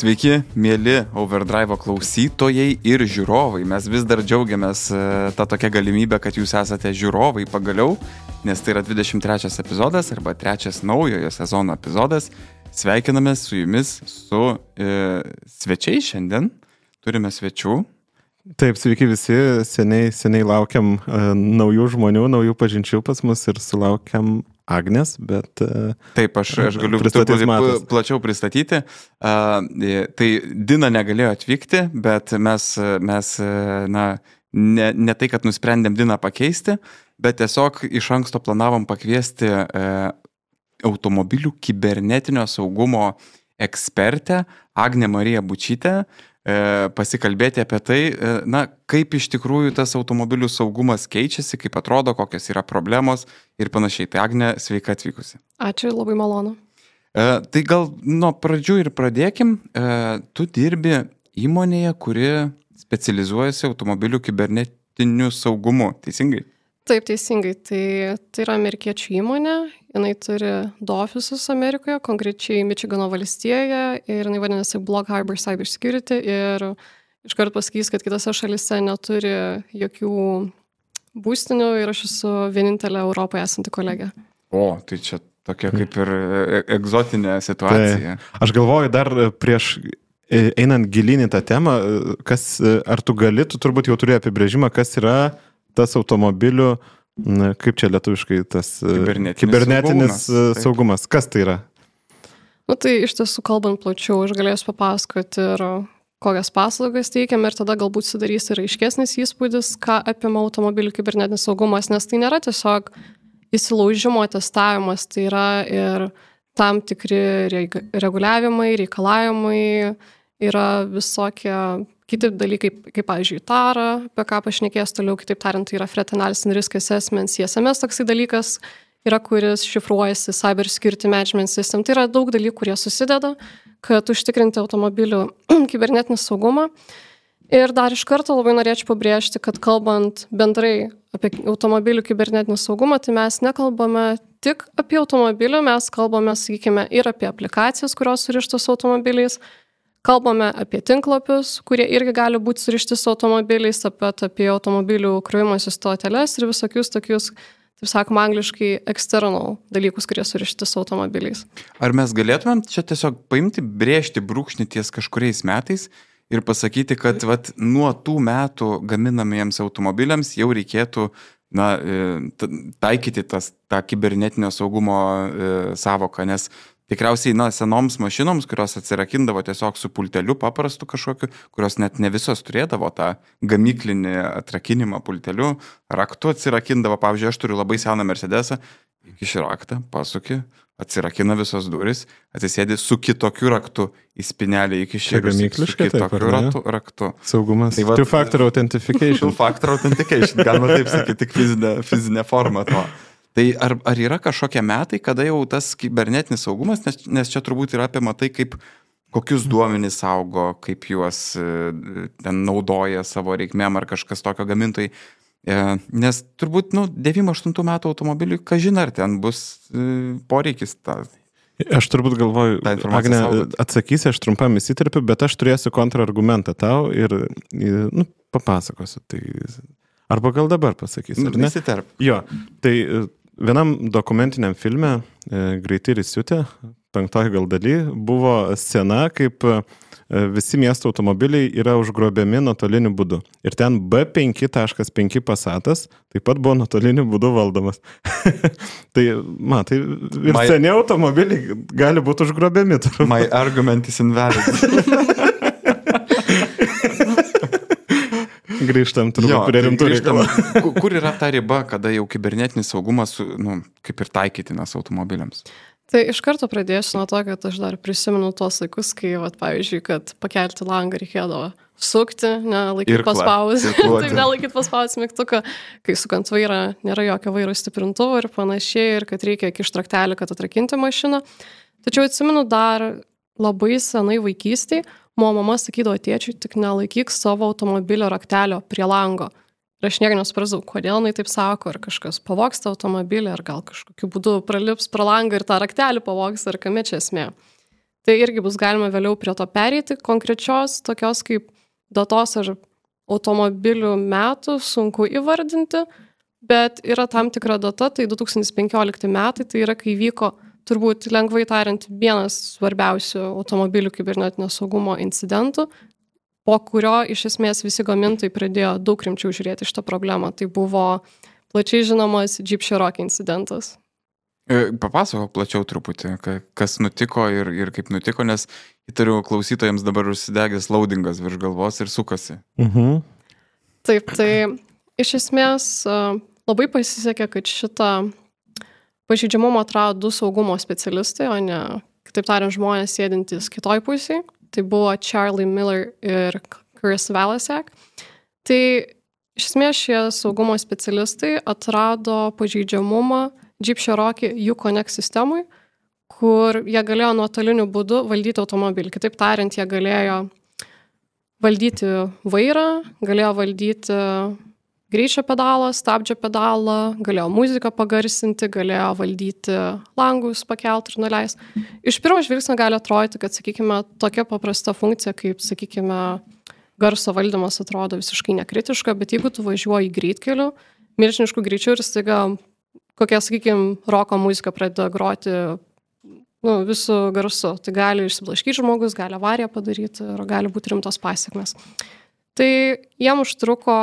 Sveiki, mėly Overdrive klausytojai ir žiūrovai. Mes vis dar džiaugiamės tą tokią galimybę, kad jūs esate žiūrovai pagaliau, nes tai yra 23 epizodas arba 3 naujojo sezono epizodas. Sveikinamės su jumis su svečiai šiandien. Turime svečių. Taip, sveiki visi, seniai laukiam naujų žmonių, naujų pažinčių pas mus ir sulaukiam Agnės, bet... Taip, aš galiu plačiau pristatyti. Tai Dina negalėjo atvykti, bet mes ne tai, kad nusprendėm Diną pakeisti, bet tiesiog iš anksto planavom pakviesti automobilių kibernetinio saugumo ekspertę Agnę Mariją Bučytę, pasikalbėti apie tai, kaip iš tikrųjų tas automobilių saugumas keičiasi, kaip atrodo, kokios yra problemos ir panašiai. Tai Agnė, sveika atvykusi. Ačiū, labai malonu. Tai gal nuo pradžių ir pradėkim. Tu dirbi įmonėje, kuri specializuojasi automobilių kibernetiniu saugumu, teisingai? Taip, teisingai. Tai yra amerikiečių įmonė. Jinai turi 2 ofisus Amerikoje, konkrečiai Mičigano valstijoje, ir jinai vadinasi Block Harbor Cybersecurity, ir iškart pasakys, kad kitose šalyse neturi jokių būstinių ir aš esu vienintelė Europoje esanti kolegė. O, tai čia tokia kaip ir egzotinė situacija. Tai, aš galvoju dar prieš einant gilyn į tą temą, ar tu turbūt jau turi apibrėžimą, kas yra tas automobilių, kaip čia lietuviškai tas kibernetinis saugumas. Kas tai yra? Tai iš tiesų, kalbant plačiau, aš galėsiu papasakoti ir kokias paslaugas teikiam, ir tada galbūt sudarys ir aiškesnis įspūdis, ką apima automobilių kibernetinis saugumas, nes tai nėra tiesiog įsilaužimo testavimas, tai yra ir tam tikri reguliavimai, reikalavimai, yra visokie kiti dalykai, kaip pavyzdžiui, TARA, apie ką pašnekės toliau, kitaip tariant, tai yra Threat Analysis and Risk Assessment, CSMS toksai dalykas yra, kuris šifruojasi Cyber Security Management System. Tai yra daug dalykų, kurie susideda, kad užtikrinti automobilių kibernetinį saugumą. Ir dar iš karto labai norėčiau pabrėžti, kad kalbant bendrai apie automobilių kibernetinį saugumą, tai mes nekalbame tik apie automobilių, mes kalbame, sakykime, ir apie aplikacijas, kurios surištos su automobiliais. Kalbame apie tinklapius, kurie irgi gali būti surišti su automobiliais, apie automobilių krovimosi stoteles ir visokius tokius, taip sakoma, angliškai external dalykus, kurie surišti su automobiliais. Ar mes galėtumėm čia tiesiog paimti, brėžti brūkšnį ties kažkuriais metais ir pasakyti, kad nuo tų metų gaminamiems automobiliams jau reikėtų taikyti tą kibernetinio saugumo savoką, nes tikriausiai, senoms mašinoms, kurios atsirakindavo tiesiog su pulteliu paprastu kažkokiu, kurios net ne visos turėdavo tą gamyklinį atrakinimą pulteliu, raktu atsirakindavo. Pavyzdžiui, aš turiu labai seną Mercedesą, įkiši raktą, pasuki, atsirakina visos durys, atsisėdi su kitokiu raktu į spinelį įkiši su kitokiu raktu. Saugumas. Tai Two-factor authentication. Two-factor authentication, galima taip sakyti, tik fizinė forma to. Tai ar yra kažkokie metai, kada jau tas kibernetinis saugumas, nes čia turbūt yra apie tai, kokius duomenys saugo, kaip juos ten naudoja savo reikmėm ar kažkas tokio gamintojai. Nes turbūt 98 metų automobiliui, kažin ar ten bus poreikis tą. Aš turbūt galvoju, Agne, atsakysi, aš trumpam įsiterpiu, bet aš turėsiu kontrargumentą tau ir papasakosiu. Tai, arba gal dabar pasakysi, ar ne? Įsiterp. Jo, tai vienam dokumentiniam filme Greiti ir įsiutę, 5 gal daly, buvo scena, kaip visi miesto automobiliai yra užgrobiami nuotoliniu būdu. Ir ten B5.5 Passatas taip pat buvo nuotoliniu būdu valdomas. Tai ir seni automobiliai gali būti užgrobiami. My argument is invalid. Grįžtam turbūt prie rimtų reikalų. Kur yra ta riba, kada jau kibernetinis saugumas kaip ir taikytinas automobiliams? Tai iš karto pradėsiu nuo to, kad aš dar prisimenu tuos laikus, kai, pavyzdžiui, kad pakelti langą reikėdavo sukti, nelaikyti paspausti. Taip, nelaikyti paspausti mygtuką, kai sukant vairą nėra jokio vairo stiprintuvo ir panašiai, ir kad reikia kišti raktelį, kad atrakinti mašiną. Tačiau atsimenu dar labai senai vaikystėj, mama sakydavo tėčiui, tik nelaikyk savo automobilio raktelio prie lango. Ir aš nieko nesuprasau, kodėl jinai taip sako, ar kažkas pavogs tą automobilį, ar gal kažkokiu būdu pralips pro langą ir tą raktelį pavogs, ar kame čia esmė. Tai irgi bus galima vėliau prie to pereiti, konkrečios tokios kaip datos ar automobilių metų sunku įvardinti, bet yra tam tikra data, tai 2015 metai, tai yra kai vyko turbūt lengvai tariant vienas svarbiausių automobilių kibernetinio saugumo incidentų, po kurio iš esmės visi gamintojai pradėjo daug rimčiau žiūrėti šitą problemą. Tai buvo plačiai žinomas Jeep Cherokee incidentas. Papasakok plačiau truputį, kas nutiko ir kaip nutiko, nes įtariu klausytojams dabar užsidegęs loadingas virš galvos ir sukasi. Taip, tai iš esmės labai pasisekė, kad šitą pažeidžiamumą atrado 2 saugumo specialistai, o ne, kitaip tariant, žmonės sėdintys kitoj pusėje. Tai buvo Charlie Miller ir Chris Valasek. Tai iš esmės šie saugumo specialistai atrado pažeidžiamumą Jeep Cherokee Uconnect sistemui, kur jie galėjo nuotoliniu būdu valdyti automobilį. Kitaip tariant, jie galėjo valdyti vairą, galėjo valdyti greičio pedalą, stabdžio pedalą, galėjo muziką pagarsinti, galėjo valdyti langus, pakelti ir nuleis. Iš pirmo žvilgsnio gali atrodyti, kad, sakykime, tokia paprasta funkcija, kaip, sakykime, garso valdymas atrodo visiškai nekritiška, bet jeigu tu važiuoji greitkeliu, milžinišku greičiu ir staiga kokia, sakykime, roko muzika pradeda groti visų garsu, tai gali išsiblaškyti žmogus, gali avariją padaryti ir gali būti rimtos pasiekmes. Tai jiem užtruko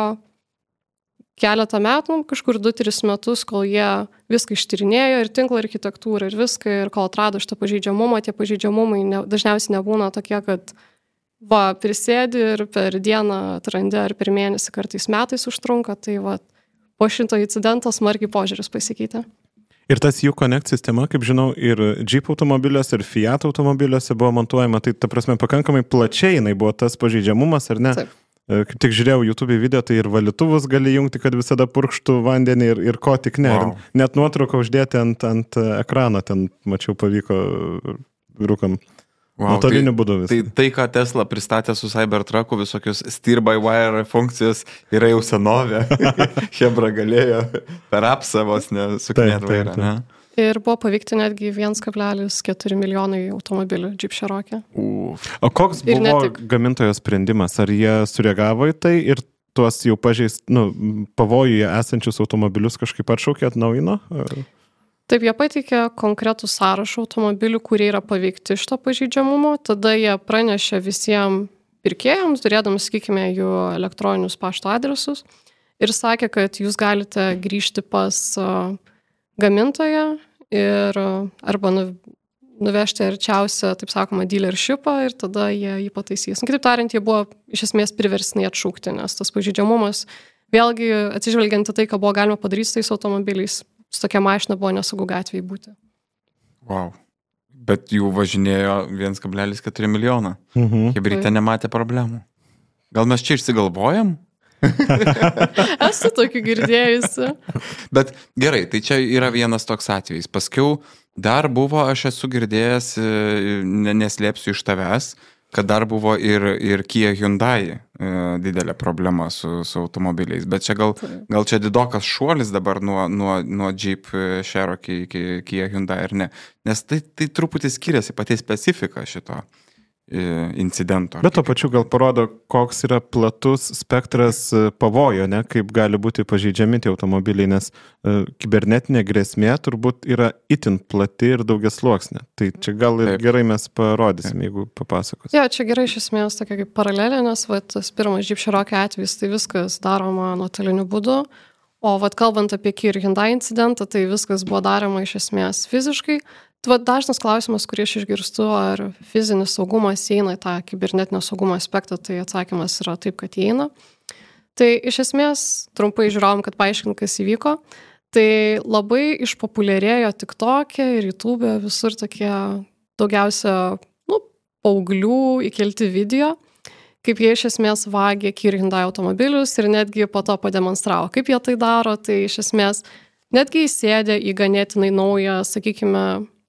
keletą metų, kažkur 2-3 metus, kol jie viską ištyrinėjo ir tinklo architektūrą ir viską, ir kol atrado šitą pažeidžiamumą, tie pažeidžiamumai dažniausiai nebūna tokie, kad prisėdi ir per dieną atrandi ar per mėnesį kartais metais užtrunka, tai po šito incidento smarkiai požiūris pasikeitė. Ir tas Uconnect sistema, kaip žinau, ir Jeep automobiliuose, ir Fiat automobiliuose buvo montuojama, tai ta prasme pakankamai plačiai jinai buvo tas pažeidžiamumas, ar ne? Taip. Kaip tik žiūrėjau YouTube video, tai ir valytuvus gali jungti, kad visada purkštų vandenį ir ko tik ne. Wow. Net nuotrauką uždėti ant ekrano, ten, mačiau, pavyko rūkam. Wow, nuotoliniu būdu visą. Tai, ką Tesla pristatė su Cybertrucku, visokius steer-by-wire funkcijos, yra jau senovė. Hebra galėjo per apsą vos nesukinėti vairą, ne? Ir buvo paveikti netgi 1,4 milijonai automobilių Jeep Cherokee. O koks buvo gamintojo sprendimas? Ar jie sureagavo į tai ir tuos jau pavojuje esančius automobilius kažkaip atšaukė, atnaujino? Taip, jie pateikė konkretų sąrašą automobilių, kurie yra paveikti šito pažeidžiamumo. Tada jie pranešė visiems pirkėjams, turėdami, sakykime, jų elektroninius pašto adresus ir sakė, kad jūs galite grįžti pas gamintoją ir arba nuvežti arčiausią, taip sakoma, dealershipą ir tada jie jį pataisys. Kitaip tariant, jie buvo iš esmės priverstinai atšaukti, nes tas pažeidžiamumas, vėlgi atsižvelgiant į tai, ką buvo galima padaryti su tais automobiliais, su tokia mašina buvo nesaugu gatvėje būti. Wow. Bet jų važinėjo 1,4 milijoną. Hebrytė nematė problemų. Gal mes čia išsigalvojam? Esu tokių girdėjusi. Bet gerai, tai čia yra vienas toks atvejis. Paskiau dar buvo, aš esu girdėjęs, neslėpsiu iš tavęs, kad dar buvo ir Kia Hyundai didelė problema su automobiliais. Bet čia gal čia didokas šuolis dabar nuo Jeep Cherokee iki Kia Hyundai ar ne? Nes tai truputį skiriasi pati specifika šito incidento. Bet to pačiu gal parodo, koks yra platus spektras pavojo, ne, kaip gali būti pažeidžiami tie automobiliai, nes kibernetinė grėsmė turbūt yra itin plati ir daugiasluoksnė. Tai čia gal ir gerai mes parodysim, jeigu papasakos. Jo, čia gerai iš esmės tokia kaip paralelė, nes tas pirmas Jeep Cherokee atvejis, tai viskas daroma nuotoliniu būdu, o kalbant apie Kia ir Hyundai incidentą, tai viskas buvo daroma iš esmės fiziškai. Dažnas klausimas, kurį aš išgirstu, ar fizinis saugumas įeina į tą kibernetinio saugumo aspektą, tai atsakymas yra taip, kad įeina. Tai iš esmės, trumpai žiūrėjom, kad paaiškint, kas įvyko, tai labai išpopuliarėjo TikTok'e ir YouTube'e visur tokie daugiausia paauglių įkelti video, kaip jie iš esmės vagė Kia ir Hyundai automobilius ir netgi po to pademonstravo, kaip jie tai daro, tai iš esmės netgi įsėdė į ganėtinai naują, sakykime,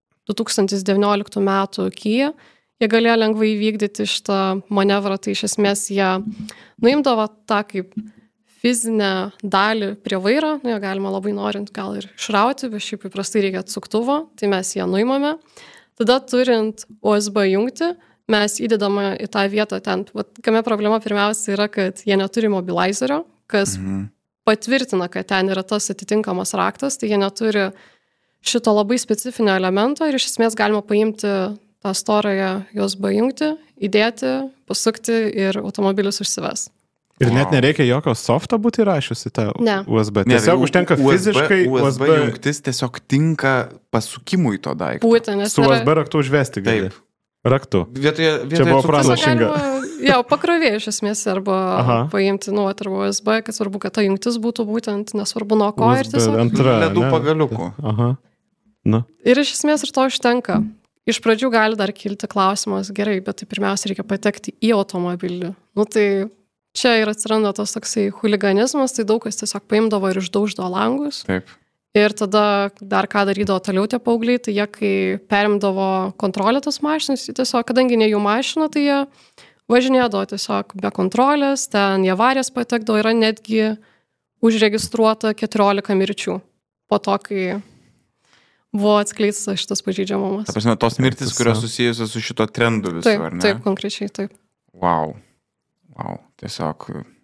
2019 metų Kia, jie galėjo lengvai įvykdyti šitą manevrą, tai iš esmės jie nuimdavo tą kaip fizinę dalį prie vairo, ją galima labai norint gal ir išrauti, bet šiaip įprastai reikia atsuktuvo, tai mes ją nuimame. Tada turint USB jungtį, mes įdedame į tą vietą ten. Vat, kame problema pirmiausia yra, kad jie neturi mobilizerio, kas patvirtina, kad ten yra tas atitinkamas raktas, tai jie neturi šito labai specifinio elemento ir iš esmės galima paimti tą storąją USB jungtį, įdėti, pasukti ir automobilis užsives. Ir net nereikia jokio softo būti įrašiusi tą USB. Ne, tiesiog užtenka fiziškai USB jungtis tiesiog tinka pasukimui to daikto. Būtent, nes su USB raktu užvesti gali. Taip. Raktu. Vietoje Čia buvo pranašinga. Jau pakrovė iš esmės arba paimti, arba USB, kad svarbu, kad ta jungtis būtų būtent nesvarbu nuo ko ir tiesiog ledų pagaliukų. Aha. Na. Ir iš esmės ir to užtenka. Iš pradžių gali dar kilti klausimas, gerai, bet tai pirmiausia reikia patekti į automobilį. Tai čia ir atsiranda tas toksai huliganizmas, tai daug kas tiesiog paimdavo ir išdauždavo langus. Taip. Ir tada dar ką darydavo toliau tie paaugliai, tai jie, kai perimdavo kontrolę tas mašinas, tiesiog, kadangi ne jų mašina, tai jie važinėdavo tiesiog be kontrolės, ten jie avarijas patekdavo, yra netgi užregistruota 14 mirčių po to, kai buvo atskleistas šitas pažeidžiamumas. Ta prasme, tos mirtis, kurios susijusios su šito trendu visu, ar ne? Taip, konkrečiai, taip. Wow, tiesiog.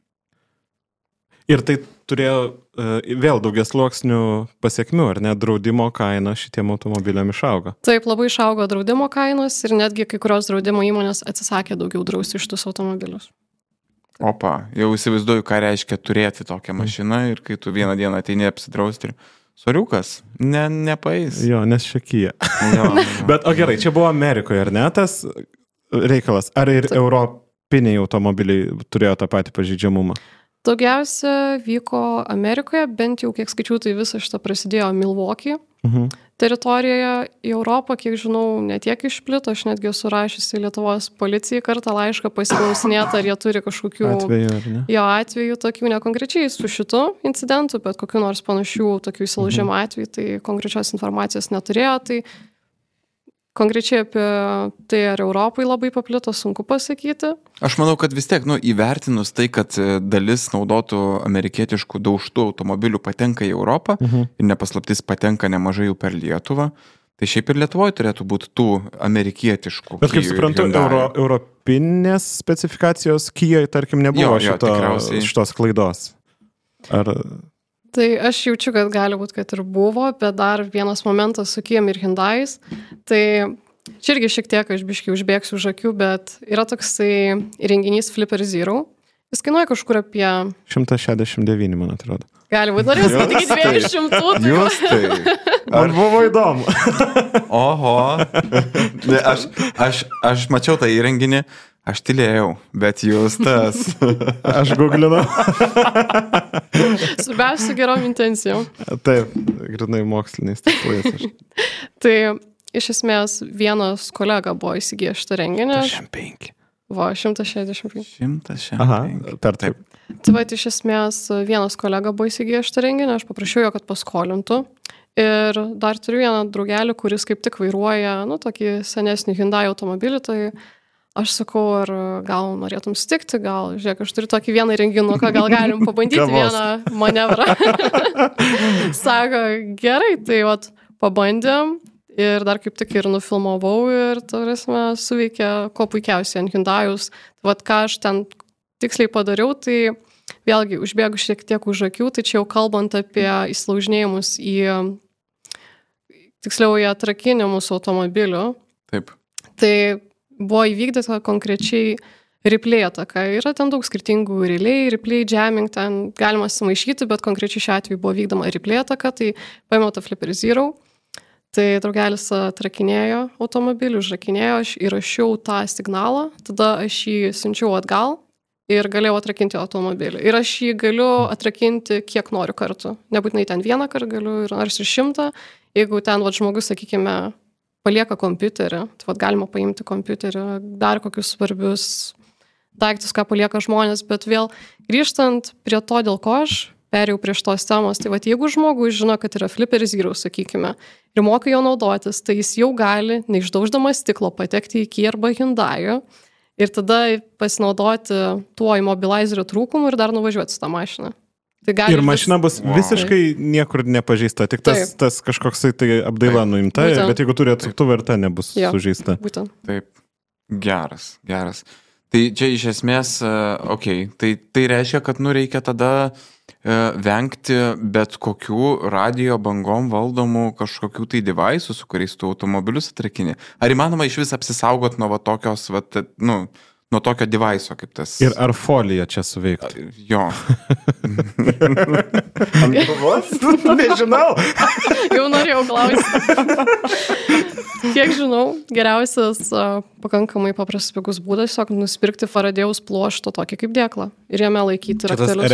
Ir tai turėjo vėl daugiasluoksnių pasiekmių, ar ne, draudimo kaina šitiem automobiliam išaugo? Taip, labai išaugo draudimo kainos ir netgi kai kurios draudimo įmonės atsisakė daugiau drausti šitus automobilius. Opa, jau įsivaizduoju, ką reiškia turėti tokią mašiną ir kai tu vieną dieną ateini apsidrausti ir soriukas, nepaeis. Jo, nes šakyje. Bet, gerai, čia buvo Amerikoje, ar ne, tas reikalas? Ar ir europiniai automobiliai turėjo tą patį pažeidžiamumą? Daugiausia vyko Amerikoje, bent jau kiek skaičiau, tai visą šitą prasidėjo Milwaukee teritorijoje. Į Europą, kiek žinau, netiek išplito, aš netgi surašysi Lietuvos policijai kartą laišką pasiklausinėti, ar jie turi kažkokių atvejų, tokių nekonkrečiai su šitu incidentu, bet kokių nors panašių tokių įsilaužimo atvejų, tai konkrečios informacijos neturėjo, tai konkrečiai apie tai, ar Europai labai paplito, sunku pasakyti. Aš manau, kad vis tiek, įvertinus tai, kad dalis naudotų amerikietiškų daužtų automobilių patenka į Europą ir nepaslaptis patenka nemažai jų per Lietuvą, tai šiaip ir Lietuvoje turėtų būti tų amerikietiškų. Bet kaip suprantu, europinės specifikacijos Kijai, tarkim, nebuvo šitos klaidos. Ar... Tai aš jaučiu, kad gali būti, kad ir buvo, bet dar vienas momentas su Kijam ir Hyundai'ais. Tai čia irgi šiek tiek aš biškai užbėgsiu už akių, bet yra toksai įrenginys Flipper Zero. Jis kainuoja kažkur apie... 169, man atrodo. Gali būti, noriu sakyti 200. Jūs tai. Man buvo įdomu. Oho. Aš mačiau tą įrenginį. Aš tylėjau, bet jūs tas. Aš googlinau. Svarbiausia gerom intencijom. Taip, grinai moksliniais tikslais. Tai iš esmės vienas kolega buvo įsigijęs šitą renginį. 165. 165. 165. Aha, taip. Tai iš esmės vienas kolega buvo įsigijęs šitą renginį, aš paprašiau jo, kad paskolintų. Ir dar turiu vieną draugelį, kuris kaip tik vairuoja, tokį senesnį Hyundai automobilį, tai aš sakau, ar gal norėtum sutikti, gal, žiūrėk, aš turiu tokį vieną renginuką, gal galim pabandyti vieną manevrą. Sako, gerai, tai pabandėm ir dar kaip tik ir nufilmavau ir, suveikė kuo puikiausiai ant Hyundai'us. Ką aš ten tiksliai padariau, tai vėlgi užbėgu šiek tiek už akių, tai čia jau kalbant apie įsilaužinėjimus tiksliau į atrakinimus automobilių. Taip. Tai buvo įvykdyta konkrečiai replay ataka. Yra ten daug skirtingų replay jamming, ten galima sumaišyti, bet konkrečiai šiuo atveju buvo vykdoma replay ataka, tai paėmiau tą Flipper Zero, tai draugelis atrakinėjo automobilį, užrakinėjo, aš įrašiau tą signalą, tada aš jį siunčiau atgal ir galėjau atrakinti automobilį. Ir aš jį galiu atrakinti kiek noriu kartų. Nebūtinai ten vieną kartą galiu ir nors ir 100, jeigu ten žmogus, sakykime, palieka kompiuterį, tai galima paimti kompiuterį, dar kokius svarbius daiktus, ką palieka žmonės, bet vėl grįžtant prie to, dėl ko aš perėjau prie šitos temos, tai jeigu žmogus žino, kad yra Flipper Zero, sakykime, ir moka jo naudotis, tai jis jau gali, neišdauždamas stiklo, patekti į Kia arba Hyundai ir tada pasinaudoti tuo immobilizerio trūkumu ir dar nuvažiuoti su tą mašiną. Ir mašina bus visiškai niekur nepažįsta, tik tas kažkoks tai apdaila nuimta, bet jeigu turi atsuktuvą ir ta nebus sužeista. Būtent. Taip, geras. Tai čia iš esmės, tai reiškia, kad reikia tada vengti bet kokių radio bangom valdomų kažkokių tai devaisų, su kuriais tu automobilius atrakini. Ar įmanoma iš vis apsisaugot nuo tokios, nuo tokio devaiso kaip tas? Ir ar folija čia suveiktų? Jo. Ant galvos? Nežinau. Jau norėjau klausti. Kiek žinau, geriausias pakankamai paprastas pigus būdas tiesiog nusipirkti Faradėjaus pluošto tokį kaip dėklą ir jame laikyti raktelius.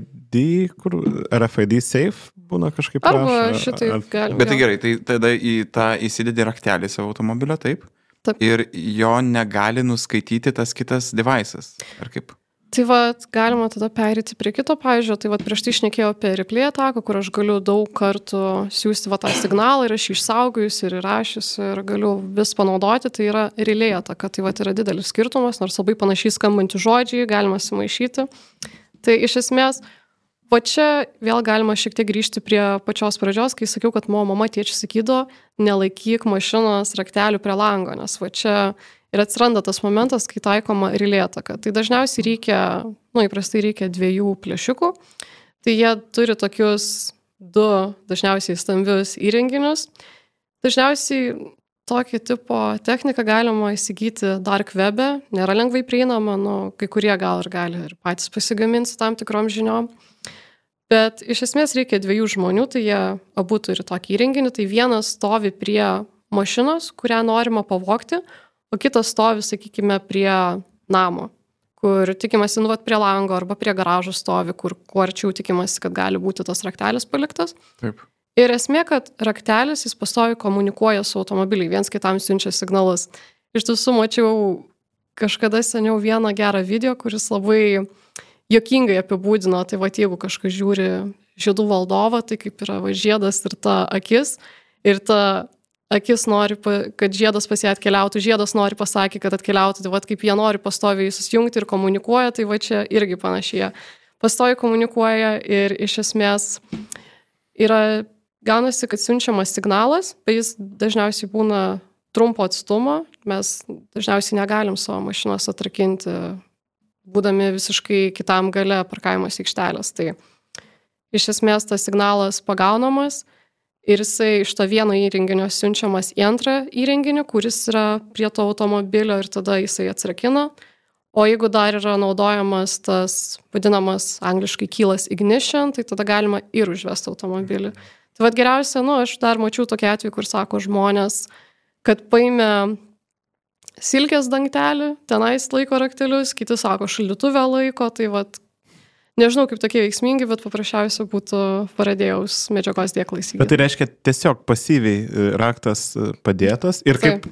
RFID safe būna kažkaip arba šitaip galima. Bet tai gerai, tai tada į tą įsidedi raktelį savo automobilio, taip? Taip. Ir jo negali nuskaityti tas kitas devaisas, ar kaip? Tai galima tada perėti prie kito pavyzdžio. Tai prieš tai šnekėjau apie replay ataką, kur aš galiu daug kartų siūsti tą signalą ir aš išsaugojus ir įrašius ir galiu vis panaudoti. Tai yra relay ataka. Tai yra didelis skirtumas, nors labai panašiai skambantys žodžiai, galima sumaišyti. Tai iš esmės, čia vėl galima šiek tiek grįžti prie pačios pradžios, kai sakiau, kad mano mama tėčiui sakydavo, nelaikyk mašinos raktelių prie lango, nes čia ir atsiranda tas momentas, kai taikoma relay ataka. Tai dažniausiai reikia, įprastai reikia 2 plėšikų. Tai jie turi tokius 2 dažniausiai stambius įrenginius. Dažniausiai tokį tipo techniką galima įsigyti dark web'e, nėra lengvai prieinama, kai kurie gal ir gali ir patys pasigaminti tam tikrom žiniom. Bet iš esmės reikia 2 žmonių, tai jie abu turi tokį įrenginį, tai vienas stovi prie mašinos, kurią norima pavogti, o kitas stovi, sakykime, prie namo, kur tikimasi, prie lango arba prie garažo stovi, kur kuo arčiau tikimasi, kad gali būti tas raktelis paliktas. Taip. Ir esmė, kad raktelis jis pastovi komunikuoja su automobiliai, viens kitam siunčia signalus. Iš tiesų mačiau kažkada seniau vieną gerą video, kuris labai juokingai apibūdino, tai jeigu kažkas žiūri Žiedų valdovą, tai kaip yra žiedas ir ta akis, ir ta akis nori, kad žiedas pas ją atkeliautų, žiedas nori pasakė, kad atkeliautų, tai kaip jie nori pastoviai susijungti ir komunikuoja, tai čia irgi panašiai. Pastoviai komunikuoja ir iš esmės gaunasi, kad siunčiamas signalas, bet jis dažniausiai būna trumpo atstumo, mes dažniausiai negalim savo mašinos atrakinti, būdami visiškai kitam gale parkavimos aikštelės. Tai iš esmės tas signalas pagaunamas ir jisai iš to vieno įrenginio siunčiamas į antrą įrenginį, kuris yra prie to automobilio ir tada jisai atsirakina. O jeigu dar yra naudojamas tas vadinamas angliškai keyless ignition, tai tada galima ir užvesti automobilį. Tai geriausia, aš dar mačiau tokį atvejį, kur sako žmonės, kad paėmė silkės dangtelį, tenais laiko raktelius, kiti sako šaldytuvę laiko, tai nežinau kaip tokie veiksmingi, bet paprasčiausia būtų Faradėjaus medžiagos dėklą įsigyti. Bet tai reiškia tiesiog pasyviai raktas padėtas ir kaip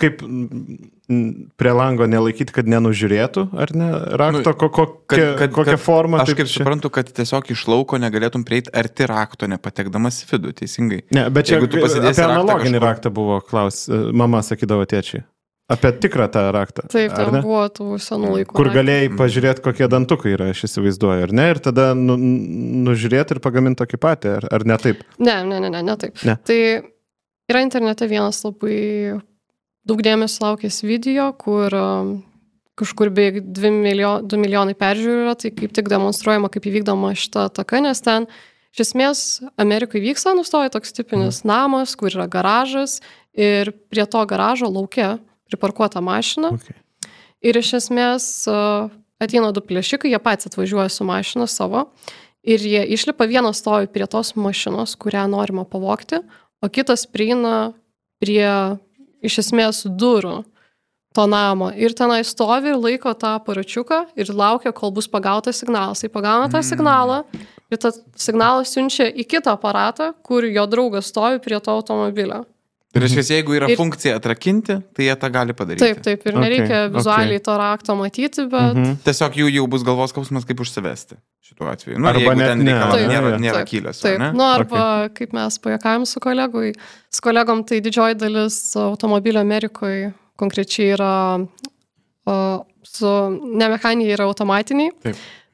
prie lango nelaikyti, kad nenužiūrėtų, ar ne, rakto, kokią formą. Aš kaip suprantu, kad tiesiog iš lauko negalėtum prieiti arti rakto, nepatekdamas į vidų, teisingai. Ne, bet čia apie analoginį raktą buvo mama sakydavo tėčiai. Apie tikrą tą raktą. Taip, ten buvo tų senų laikų. Kur galėjai pažiūrėti, kokie dantukai yra, aš įsivaizduoju, ar ne? Ir tada nužiūrėti ir pagaminti tokį patį, ar ne taip? Ne taip. Ne. Tai yra internete vienas labai daug dėmesio laukęs video, kur kažkur beveik 2 milijonai peržiūrų yra, tai kaip tik demonstruojama, kaip įvykdoma šita ataka, nes ten iš esmės Amerikoje vyksta, nustoja toks tipinis namas, kur yra garažas ir prie to garažo lauke priparkuota mašina. Okay. Ir iš esmės ateina 2 plėšikai, jie patys atvažiuoja su mašina savo ir jie išlipa, vienas stovi prie tos mašinos, kurią norima pavogti, o kitas prieina prie iš esmės durų to namo ir tenai stovi ir laiko tą aparačiuką ir laukia, kol bus pagautas signalas. Tai pagauna tą signalą ir tą signalą siunčia į kitą aparatą, kur jo draugas stovi prie to automobilio. Tai reiškia, jeigu yra funkcija atrakinti, tai jie tą gali padaryti. Taip, ir nereikia vizualiai to rakto matyti, bet... Tiesiog jau bus galvos skausmas, kaip užsivesti šituo atveju. Arba net nėra kylės. Taip, arba kaip mes pajuokavim su kolegom, tai didžioji dalis automobilio Amerikoje konkrečiai yra, ne mechaniniai, yra automatiniai. Taip.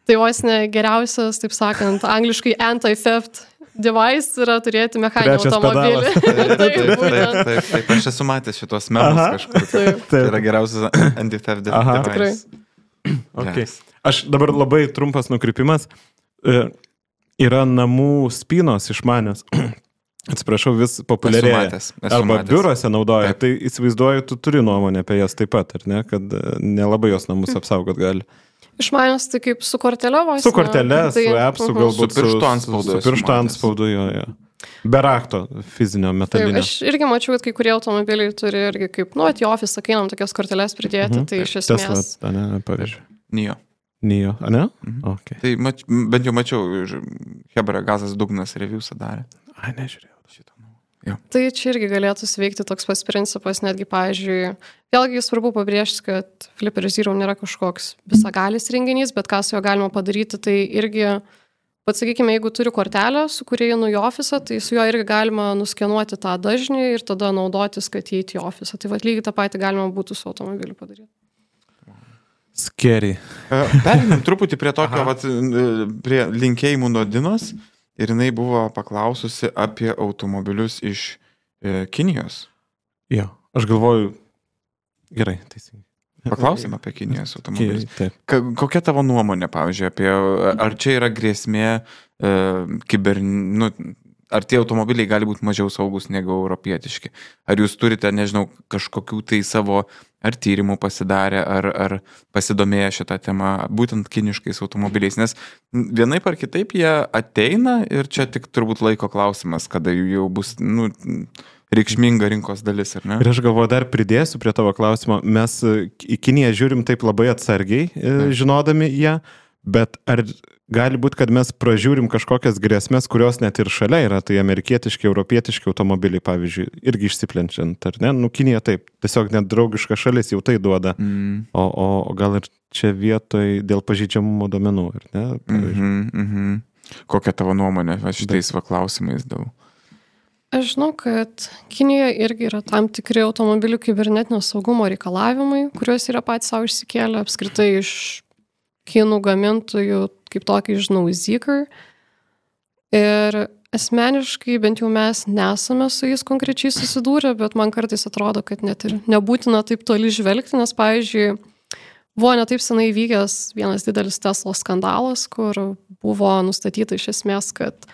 Tai vos ne geriausias, taip sakant, angliškai anti-theft device yra turėti mechaninį automobilį. Taip, aš esu matęs šitos memus kažkur. Tai yra geriausias anti-theft device. Okay. Aš dabar labai trumpas nukrypimas. Yra namų spynos išmanios. Atsiprašau, vis populiarėja. Arba biurose naudoja. Taip. Tai įsivaizduoju, tu turi nuomonę apie jas taip pat, ar ne? Kad nelabai jos namus apsaugot gali. Išmanios tai kaip su kortelė vos? Su kortelė, su appsu, galbūt su pirštu antspaudu. Su pirštu antspaudu, jo. Be rakto fizinio, metalinio. Taip, aš irgi mačiau, kad kai kurie automobiliai turi irgi kaip, į ofisą kainam tokias korteles pridėti, tai iš esmės. Tesla, ne, pavyzdžiui. Nio, ne? Okay. Tai bent jau mačiau, Hebra Gazas Dugnas reviewsą darė. Ai, nežiūrėjau šitą. Tai čia irgi galėtų sveikti toks pats principas, netgi, pavyzdžiui, vėlgi svarbu pabrėžti, kad Flipper Zero nėra kažkoks visagalis renginys, bet ką su jo galima padaryti, tai irgi, pats sakykime, jeigu turi kortelę, su kuria einu į ofisą, tai su jo irgi galima nuskenuoti tą dažnį ir tada naudotis, kad įeiti į ofisą. Tai lygiai tą patį galima būtų su automobiliu padaryti. Scary. Perėmėm truputį prie tokio, prie linkėjimų nuo Dinos. Ir jinai buvo paklaususi apie automobilius iš Kinijos. Jo, aš galvoju, gerai, teisingai. Paklausim apie Kinijos automobilius. Kokia tavo nuomonė, pavyzdžiui, apie, ar čia yra grėsmė ar tie automobiliai gali būti mažiau saugus negu europietiški? Ar jūs turite, nežinau, kažkokių tai savo ar tyrimų pasidarę, ar pasidomėję šitą temą būtent kiniškais automobiliais? Nes vienaip ar kitaip jie ateina ir čia tik turbūt laiko klausimas, kada jų jau bus, reikšminga rinkos dalis, ar ne? Ir aš galvoju, dar pridėsiu prie tavo klausimo. Mes į Kiniją žiūrim taip labai atsargiai, žinodami ją, bet ar gali būti, kad mes pražiūrim kažkokias grėsmės, kurios net ir šalia yra, tai amerikietiški, europietiški automobiliai, pavyzdžiui, irgi išsiplenčiant, ar ne? Kinija taip, tiesiog net draugiška šalis jau tai duoda, o gal ir čia vietoj dėl pažeidžiamumo duomenų, ar ne? Kokia tavo nuomonė šitais klausimais daug? Aš žinau, kad Kinijoje irgi yra tam tikri automobilių kibernetinio saugumo reikalavimai, kuriuos yra patys savo išsikėlę apskritai iš kinų gamintojų, kaip tokį žinau, Zeekr. Ir asmeniškai, bent jau mes nesame su jais konkrečiai susidūrę, bet man kartais atrodo, kad net ir nebūtina taip toli žvelgti, nes, pavyzdžiui, buvo netaip senai vykęs vienas didelis Tesla skandalas, kur buvo nustatyta iš esmės, kad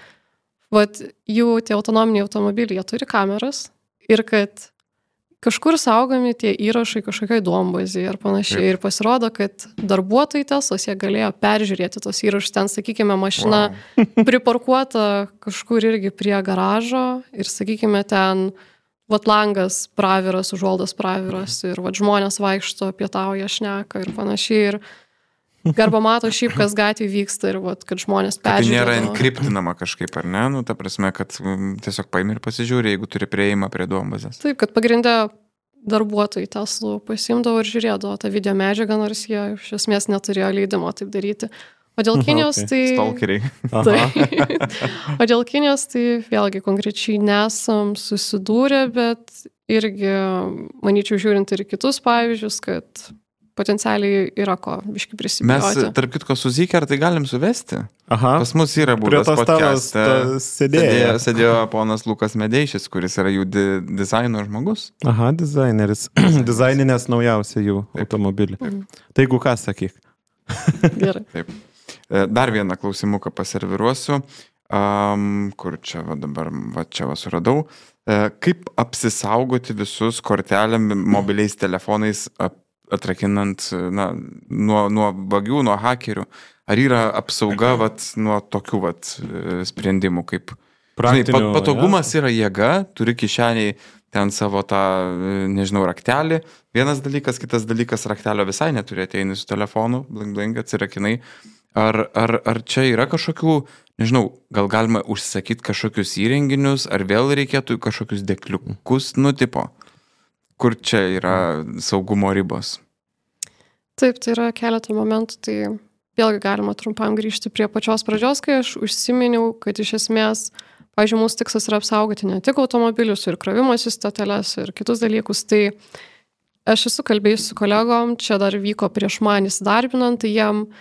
jų tie autonominiai automobiliai, jie turi kameras ir kad kažkur saugomi tie įrašai kažkokioj duombazėje ar panašiai. Ir pasirodo, kad darbuotojai Teslos jie galėjo peržiūrėti tos įrašus. Ten, sakykime, mašina priparkuota kažkur irgi prie garažo ir, sakykime, ten langas praviras, užuoldas praviras ir žmonės vaikšto, pietauja, šneka ir panašiai. Ir arba mato šiaip, kas gatvėje vyksta ir kad žmonės peržiūrėtų. Tai nėra enkriptinama kažkaip, ar ne? Ta prasme, kad tiesiog paimi ir pasižiūrė, jeigu turi prieimą prie duombazės. Taip, kad pagrindė darbuotojai Teslų pasimdavo ir žiūrėdavo tą video medžiagą, nors jie iš esmės neturėjo leidimo taip daryti. O dėl Kinijos tai... Stalkeriai. O dėl Kinijos tai vėlgi konkrečiai nesam susidūrę, bet irgi, manyčiau, žiūrint ir kitus pavyzdžius, kad potencialiai yra ko biškai prisibijoti. Mes, tarp kitko, su Zeekr tai galim suvesti. Pas mus yra buvęs podcast'e. Sėdėjo ponas Lukas Medeišis, kuris yra jų dizaino žmogus. Aha, dizaineris. Dizaininės naujausia jų automobilį. Tai jeigu ką, sakyk. Gerai. Taip. Dar vieną klausimuką paserviruosiu. Kur čia dabar, čia suradau. Kaip apsisaugoti visus kortelėm mobiliais telefonais atrakinant nuo vagių, nuo hakerių. Ar yra apsauga nuo tokių sprendimų, kaip patogumas yra jėga, turi kišeniai ten savo tą, nežinau, raktelį. Vienas dalykas, kitas dalykas, raktelio visai neturi, ateini su telefonu, bling, atsirakinai. Ar čia yra kažkokių, nežinau, gal galima užsakyti kažkokius įrenginius, ar vėl reikėtų kažkokius dekliukus, tipo? Kur čia yra saugumo ribos? Taip, tai yra keletą momentų, tai vėlgi galima trumpam grįžti prie pačios pradžios, kai aš užsiminiau, kad iš esmės, pavyzdžiui, mūsų tikslas yra apsaugoti ne tik automobilius ir krovimosi stoteles ir kitus dalykus, tai aš esu kalbėjus su kolegom, čia dar vyko prieš man įsidarbinant, tai jiem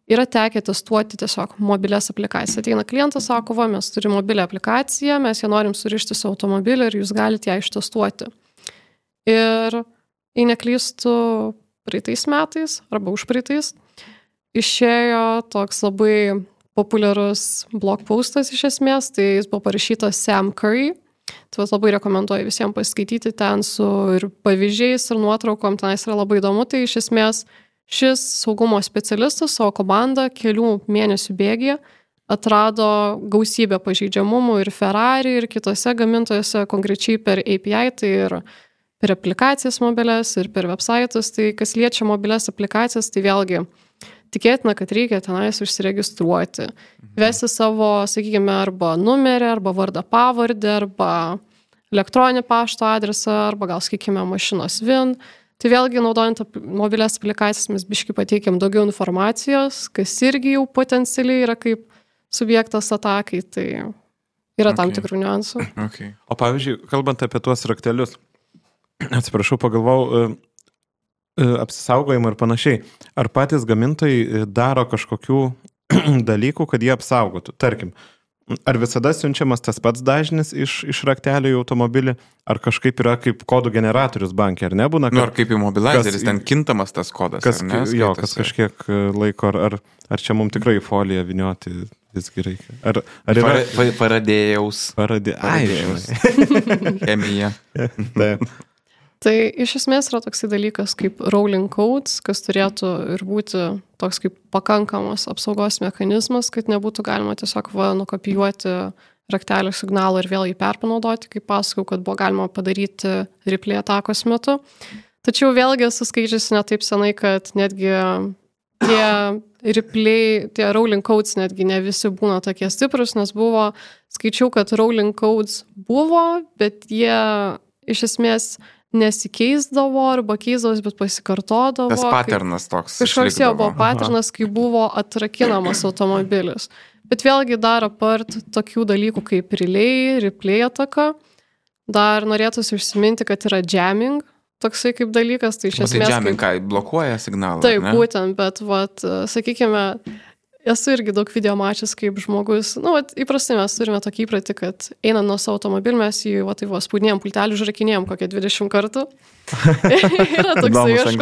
yra tekę testuoti tiesiog mobilias aplikacijas. Ateina klientas, sako, va, mes turime mobilią aplikaciją, mes ją norim surišti su automobiliu ir jūs galite ją ištestuoti. Ir, jei neklystu, praeitais metais arba užpraeitais, išėjo toks labai populiarus blog postas iš esmės, tai jis buvo parašytas Sam Curry. Tai labai rekomenduoju visiems paskaityti ten su ir pavyzdžiais, ir nuotraukom, tenais yra labai įdomu. Tai iš esmės šis saugumo specialistas savo komandą kelių mėnesių bėgyje atrado gausybę pažeidžiamumų ir Ferrari, ir kitose gamintojose, konkrečiai per API, tai ir per aplikacijas mobilės, ir per websaitus. Tai kas liečia mobilės aplikacijas, tai vėlgi tikėtina, kad reikia tenais užsiregistruoti, vesti savo, sakykime, arba numerį, arba vardą pavardę, arba elektroninį pašto adresą, arba gal, sakykime, mašinos VIN. Tai vėlgi, naudojant mobilės aplikacijas, mes biškai pateikiam daugiau informacijos, kas irgi jau potencialiai yra kaip subjektas atakai, tai yra tam tikrų niuansų. Okay. O pavyzdžiui, kalbant apie tuos raktelius, atsiprašau, pagalvau, apsisaugojimą ir panašiai. Ar patys gamintojai daro kažkokių dalykų, kad jie apsaugotų? Tarkim, ar visada siunčiamas tas pats dažnis iš raktelio į automobilį, ar kažkaip yra kaip kodų generatorius bankė, ar nebūna? Ar kaip immobilizeris, ten kintamas tas kodas, kas, ar ne? Kas kažkiek laiko, ar čia mums tikrai foliją vynioti visgi reikia? Ar yra... Paradėjaus. Chemija. Taip. Tai iš esmės yra toksai dalykas kaip rolling codes, kas turėtų ir būti toks kaip pakankamas apsaugos mechanizmas, kad nebūtų galima tiesiog nukopijuoti raktelio signalą ir vėl jį perpanaudoti, kaip pasakau, kad buvo galima padaryti replay atakos metu. Tačiau vėlgi esu skaičiusi ne taip senai, kad netgi tie rolling codes netgi ne visi būna tokie stiprus, nes skaičiau, kad rolling codes buvo, bet jie iš esmės nesikeisdavo arba keisdavos, bet pasikartodavo. Tas patternas toks. Kažkoks jau buvo patternas, kai buvo atrakinamas automobilis. Bet vėlgi dar apart tokių dalykų kaip relay, replay ataka, dar norėtųsi užsiminti, kad yra jamming, toksai kaip dalykas. Tai iš esmės... Tai jamming, ką, blokuoja signalą? Taip, būtent, bet, sakykime, esu irgi daug video mačius, kaip žmogus, įprastai mes turime tokį įpratį, kad einant nuo savo automobilį, mes jį spaudinėjom pultelį, užrakinėjom kokią 20 kartų. Yra toks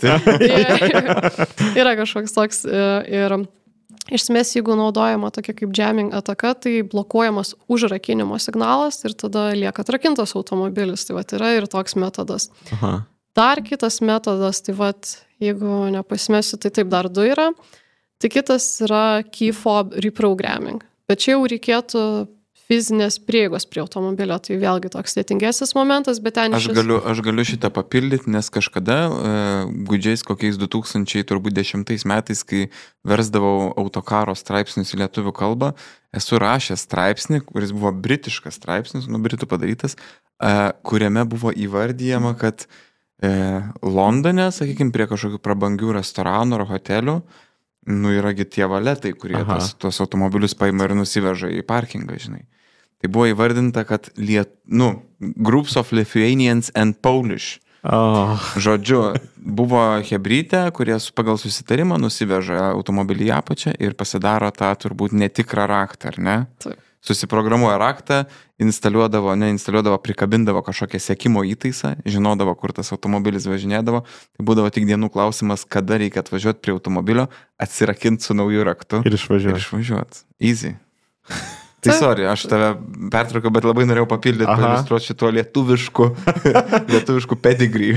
yra kažkoks toks. Ir iš esmės, jeigu naudojama tokia kaip jamming ataka, tai blokuojamas užrakinimo signalas ir tada lieka atrakintas automobilis. Tai yra ir toks metodas. Aha. Dar kitas metodas, tai jeigu nepasimesiu, tai taip dar du yra. Tai kitas yra key fob reprogramming. Bet čia jau reikėtų fizinės prieigos prie automobilio, tai vėlgi toks sudėtingesnis momentas, bet ten aš galiu šitą papildyti, nes kažkada, gudžiais kokiais 2010 metais, kai versdavau autokaro straipsnius į lietuvių kalbą, esu rašęs straipsnį, kuris buvo britiškas straipsnis, britų padarytas, kuriame buvo įvardyjama, kad Londone, sakykime, prie kažkokių prabangių restoranų ar hotelių, yragi tie valetai, kurie tuos automobilius paima ir nusiveža į parkingą, žinai. Tai buvo įvardinta, kad groups of Lithuanians and Polish. Žodžiu, buvo hebrytė, kurie pagal susitarimą nusiveža automobilį į apačią ir pasidaro tą turbūt netikrą raktą, ar ne? Taip. Susiprogramuoja raktą, prikabindavo kažkokią sekimo įtaisą, žinodavo, kur tas automobilis važinėdavo, tai būdavo tik dienų klausimas, kada reikia atvažiuoti prie automobilio, atsirakinti su nauju raktu ir išvažiuoti. Easy. Tai sorry, aš tave pertraukiau, bet labai norėjau papildyti, pailiustruoti šito lietuvišku pedigree.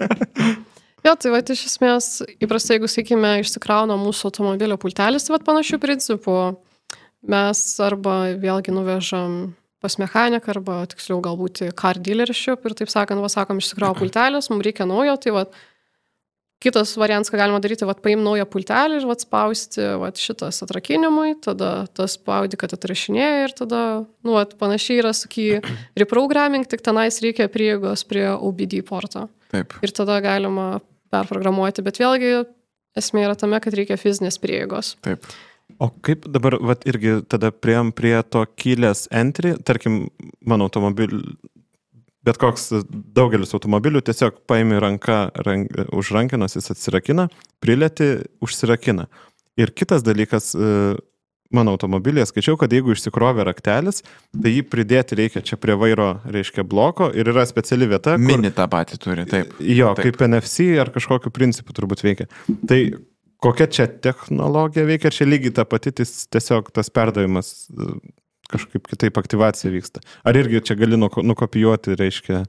Jo, tai iš esmės, įprastai, jeigu, sakykime, išsikrauna mūsų automobilio pultelis, tai panašių principų. Mes arba vėlgi nuvežam pas mechaniką, arba tiksliau galbūt car dealership ir taip sakant, sakom, išsikravo pultelis, mums reikia naujo, tai kitas variantas, ką galima daryti, paim naują pultelį ir spausti šitas atrakinimui, tada tas spaudi, kad atrašinėja ir tada, panašiai yra su key reprogramming, tik tenais reikia prieigos prie OBD porto. Taip. Ir tada galima perprogramuoti, bet vėlgi esmė yra tame, kad reikia fizinės prieigos. Taip. O kaip dabar, irgi tada priėjom prie to keyless entry, tarkim, mano automobilių, bet koks daugelis automobilių tiesiog paimi ranką už rankenos, jis atsirakina, prilieti, užsirakina. Ir kitas dalykas, mano automobilyje skaičiau, kad jeigu išsikrovė raktelis, tai jį pridėti reikia čia prie vairo, reiškia, bloko ir yra speciali vieta. Mini tą patį turi, taip. Jo, taip. Kaip NFC ar kažkokiu principu turbūt veikia. Tai kokia čia technologija veikia, ar čia lygiai ta pati, tiesiog tas perdavimas kažkaip kitaip aktyvacija vyksta. Ar irgi čia gali nukopijuoti, reiškia,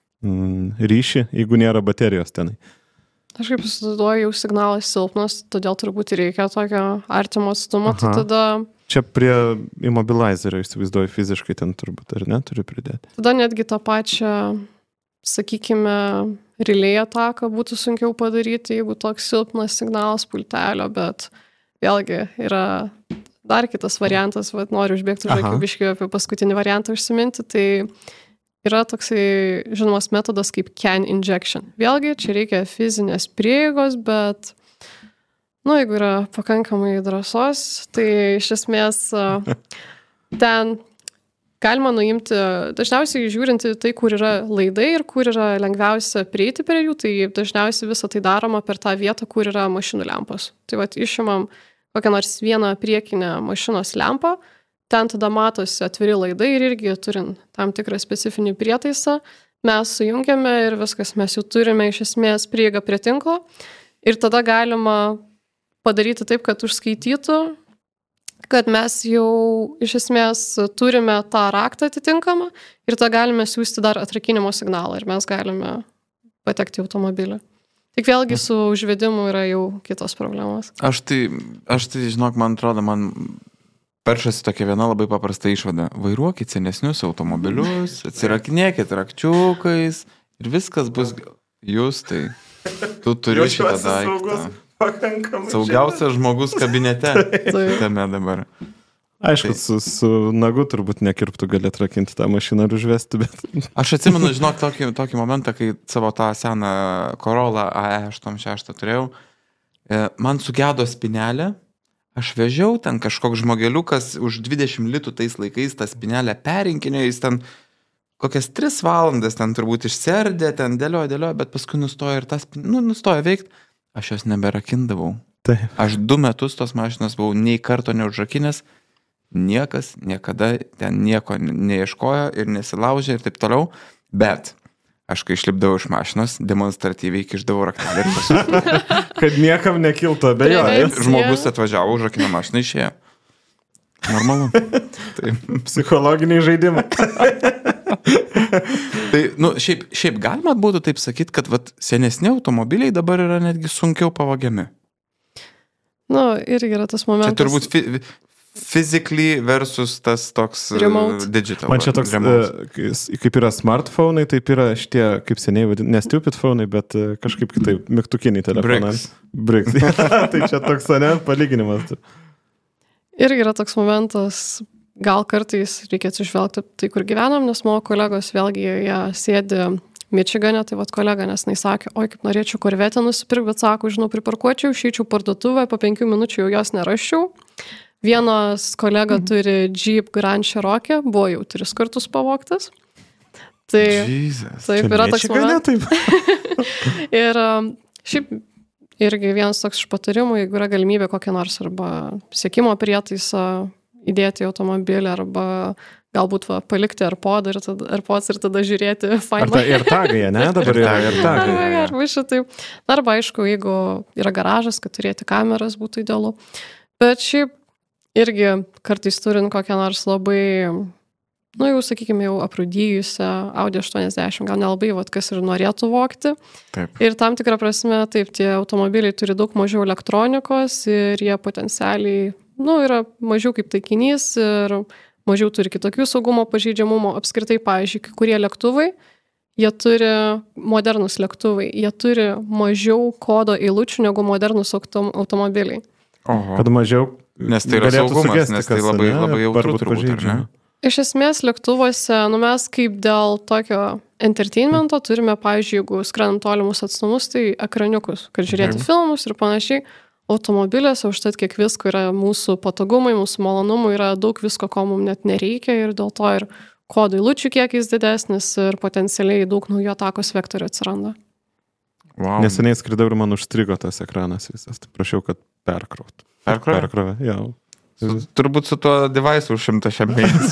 ryšį, jeigu nėra baterijos tenai? Aš kaip įsivaizduoju, jau signalas silpnas, todėl turbūt reikia tokio artimo atstumo, tai tada... Čia prie immobilizerio įsivaizduoju fiziškai ten turbūt, ar ne, turi pridėti? Tada netgi tą pačią, sakykime, relay ataką būtų sunkiau padaryti, jeigu toks silpnas signalas pultelio, bet vėlgi yra dar kitas variantas, noriu užbėgti už akių biškį apie paskutinį variantą užsiminti, tai... Yra toksai žinomas metodas kaip CAN injection. Vėlgi, čia reikia fizinės prieigos, bet, jeigu yra pakankamai drąsos, tai iš esmės ten galima nuimti, dažniausiai žiūrinti tai, kur yra laidai ir kur yra lengviausia prieiti prie jų, tai dažniausiai visą tai daroma per tą vietą, kur yra mašinų lempos. Tai išimam kokią nors vieną priekinę mašinos lempą, ten tada matosi atviri laidai ir irgi turint tam tikrą specifinį prietaisą, mes sujungiame ir viskas, mes jau turime iš esmės prieigą prie tinklo ir tada galima padaryti taip, kad užskaitytų, kad mes jau iš esmės turime tą raktą atitinkamą ir tada galime siūsti dar atrakinimo signalą ir mes galime patekti į automobilį. Tik vėlgi su užvedimu yra jau kitos problemos. Aš tai, žinok, man atrodo, peršasi tokia viena labai paprasta išvada. Vairuokit senesnius automobilius, atsirakinėkit rakčiukais ir viskas bus... Jūs tai... Tu turi šitą daiktą. Saugiausias žmogus kabinete tame dabar. Aišku, su nagu turbūt nekirptų gali atrakinti tą mašiną ir užvesti, bet... Aš atsimenu, žinok, tokį momentą, kai savo tą seną Corolla AE86 turėjau, man sugedo spinelė. Aš vežiau, ten kažkoks žmogeliukas už 20 litų tais laikais tą spinelę perinkinėjo, jis ten kokias 3 valandas ten turbūt išserdė, ten dėliojo, bet paskui nustojo ir tas, nustojo veikti, aš jos neberakindavau. Taip. Aš 2 metus tos mašinos buvau nei karto neužrakinęs, niekas niekada ten nieko neieškojo ir nesilaužė ir taip toliau, bet... Aš kai išlipdavau iš mašinos, demonstratyviai kišdavau raktelį ir pasukdavau. Kad niekam nekiltų abejonės. Žmogus atvažiavo, užrakino mašiną, išėjo. Normalu. Psichologiniai žaidimai. Tai, šiaip galima būtų taip sakyti, kad senesni automobiliai dabar yra netgi sunkiau pavagiami. Irgi yra tas momentas. Čia turbūt physically versus tas toks digital. Man čia toks, kaip yra smartphone'ai, taip yra šitie, kaip seniai vadinami, ne stupid phone'ai, bet kažkaip kitaip, mygtukiniai telefonai. Bricks. Tai čia toks, ne, palyginimas. Irgi yra toks momentas, gal kartais reikia atsižvelgti tai, kur gyvenam, nes mano kolegos vėlgi jie sėdi Mičigane, tai kolega nesnai sakė, oi, kaip norėčiau korvetę nusipirkti, bet sako, žinau, priparkuočiau, išeičiau parduotuvę, po 5 minučių jau jos neraščiau. Vienas kolega turi Jeep Grand Cherokee, buvo jau 3 kartus pavogtas. Tai taip yra toks momentas. Ir šiaip irgi vienas toks iš patarimų, jeigu yra galimybė kokią nors arba sekimo prietaisą įdėti į automobilį arba galbūt palikti AirPods ir tada žiūrėti failą. Ir tagai, ne? Dabar yra ir tagai. Arba šitaip. Arba aišku, jeigu yra garažas, kad turėti kameras būtų idealu. Bet šiaip irgi kartais turint kokią nors labai, jau sakykime, jau aprūdyjusią Audi 80, gal nelabai, kas ir norėtų vogti. Taip. Ir tam tikrą prasme, taip, tie automobiliai turi daug mažiau elektronikos ir jie potencialiai, yra mažiau kaip taikinys ir mažiau turi kitokių saugumo pažeidžiamumo. Apskritai, pavyzdžiui, kai kurie lėktuvai, jie turi modernus lėktuvai, jie turi mažiau kodo eilučių negu modernus automobiliai. Oho. Kad mažiau... Nes tai yra saugumas, nes tai labai jautru turbūt, ar ne? Iš esmės, lėktuvuose, mes kaip dėl tokio entertainmento turime, pavyzdžiui, jeigu skrendam tolimus atstumus, tai ekraniukus, kad žiūrėti filmus ir panašiai. Automobiliuose, užtat kiek visko yra mūsų patogumai, mūsų malonumai, yra daug visko, ko mums net nereikia ir dėl to ir kodų eilučių kiekis didesnis ir potencialiai daug naujų atakos vektorių atsiranda. Wow. Neseniai skridau ir man užstrigo tas ekranas visas. Tai prašiau, kad perkrautų. Perkrovė, jau. Turbūt su tuo device už 100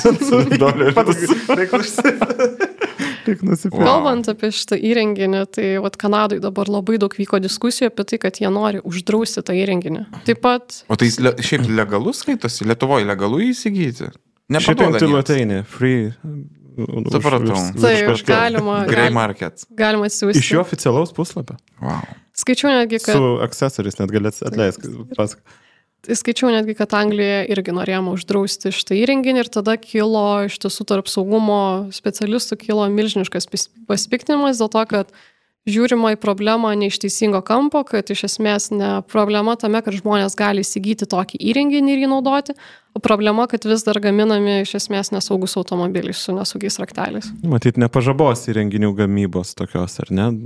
$100. Kalbant apie šitą įrenginį, tai Kanadai dabar labai daug vyko diskusijų apie tai, kad jie nori uždrausti tą įrenginį. Taip pat... O tai šiaip legalus skaitosi? Lietuvoje legalu įsigyti? Šiaip tiloteinė, free. Supratau. Taip, galima. Grey market. Galima atsiųsti. Iš jo oficialaus puslapio. Wow. Skaičiau netgi, kad... Su aksesoris net galėt atleisk. Skaičiau netgi, kad Anglijoje irgi norėjama uždrausti šitą įrenginį ir tada kilo iš tiesų tarp saugumo specialistų kilo milžiniškas pasipiktinimas dėl to, kad žiūrima į problemą ne iš teisingo kampo, kad iš esmės ne problema tame, kad žmonės gali įsigyti tokį įrenginį ir jį naudoti, o problema, kad vis dar gaminami iš esmės nesaugus automobiliai su nesaugiais rakteliais. Matyt, nepažabos įrenginių gamybos tokios, ar ne?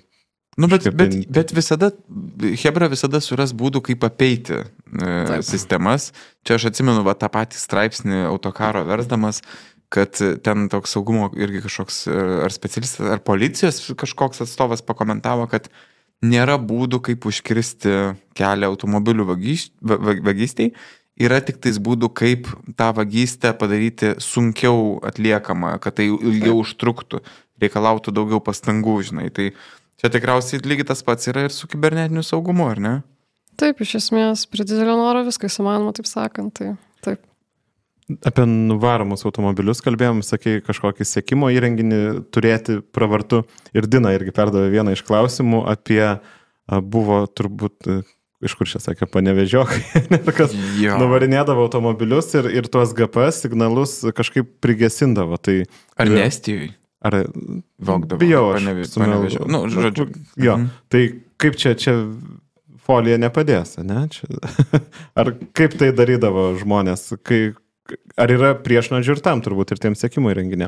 Bet visada, Hebra visada suras būdų, kaip apeiti sistemas. Čia aš atsimenu tą patį straipsnį autokaro versdamas, kad ten toks saugumo irgi kažkoks ar specialistas, ar policijos kažkoks atstovas pakomentavo, kad nėra būdų, kaip užkristi kelią automobilių vagystei. Yra tik tais būdų, kaip tą vagystę padaryti sunkiau atliekamą, kad tai ilgiau užtruktų, reikalautų daugiau pastangų, žinai. Tai čia tikriausiai lygiai tas pats yra ir su kibernetiniu saugumu, ar ne? Taip, iš esmės, prie didelio noro viskas įmanoma, taip sakant, tai taip. Apie nuvaromus automobilius kalbėjom, sakei, kažkokį sekimo įrenginį turėti pravartu. Ir Dina irgi perdavė vieną iš klausimų apie, buvo turbūt, iš kur čia sakė, Panevėžiokai, kas nuvarinėdavo automobilius ir tuos GPS signalus kažkaip prigesindavo. Tai, ar ne Estijoj? Ar vogdavo? Bijau aš. Panevėžio. Nu, žodžiu. Jo, tai kaip čia folija nepadės, ne? Ar kaip tai darydavo žmonės? Ar yra priešnuodžių ir tam turbūt ir tiem sekimo įrenginiam?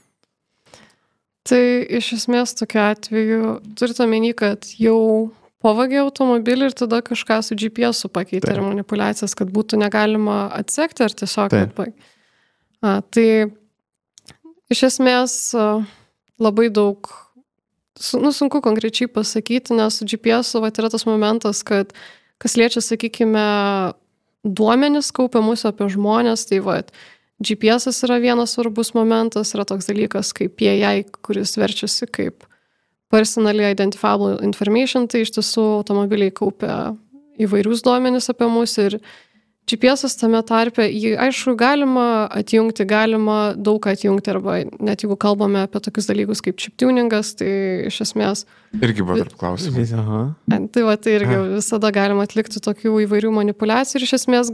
Tai iš esmės tokiu atveju turite omeny, kad jau pavogė automobilį ir tada kažką su GPS-u pakeitė ir manipulacijas, kad būtų negalima atsekti ar tiesiog... Tai iš esmės labai daug, sunku konkrečiai pasakyti, nes su GPS-u yra tas momentas, kad kas liečia, sakykime, duomenis kaupiamus apie žmonės, tai GPS-as yra vienas svarbus momentas, yra toks dalykas kaip PII, kuris verčiasi kaip Personally Identifiable Information, tai iš tiesų automobiliai kaupia įvairius duomenis apie mus ir GPS-as tame tarpe, aišku, galima atjungti, galima daug atjungti, arba net jeigu kalbame apie tokius dalykus kaip chip tuningas, tai iš esmės... Irgi buvo tarp klausimų. Tai irgi visada galima atlikti tokių įvairių manipulacijų ir iš esmės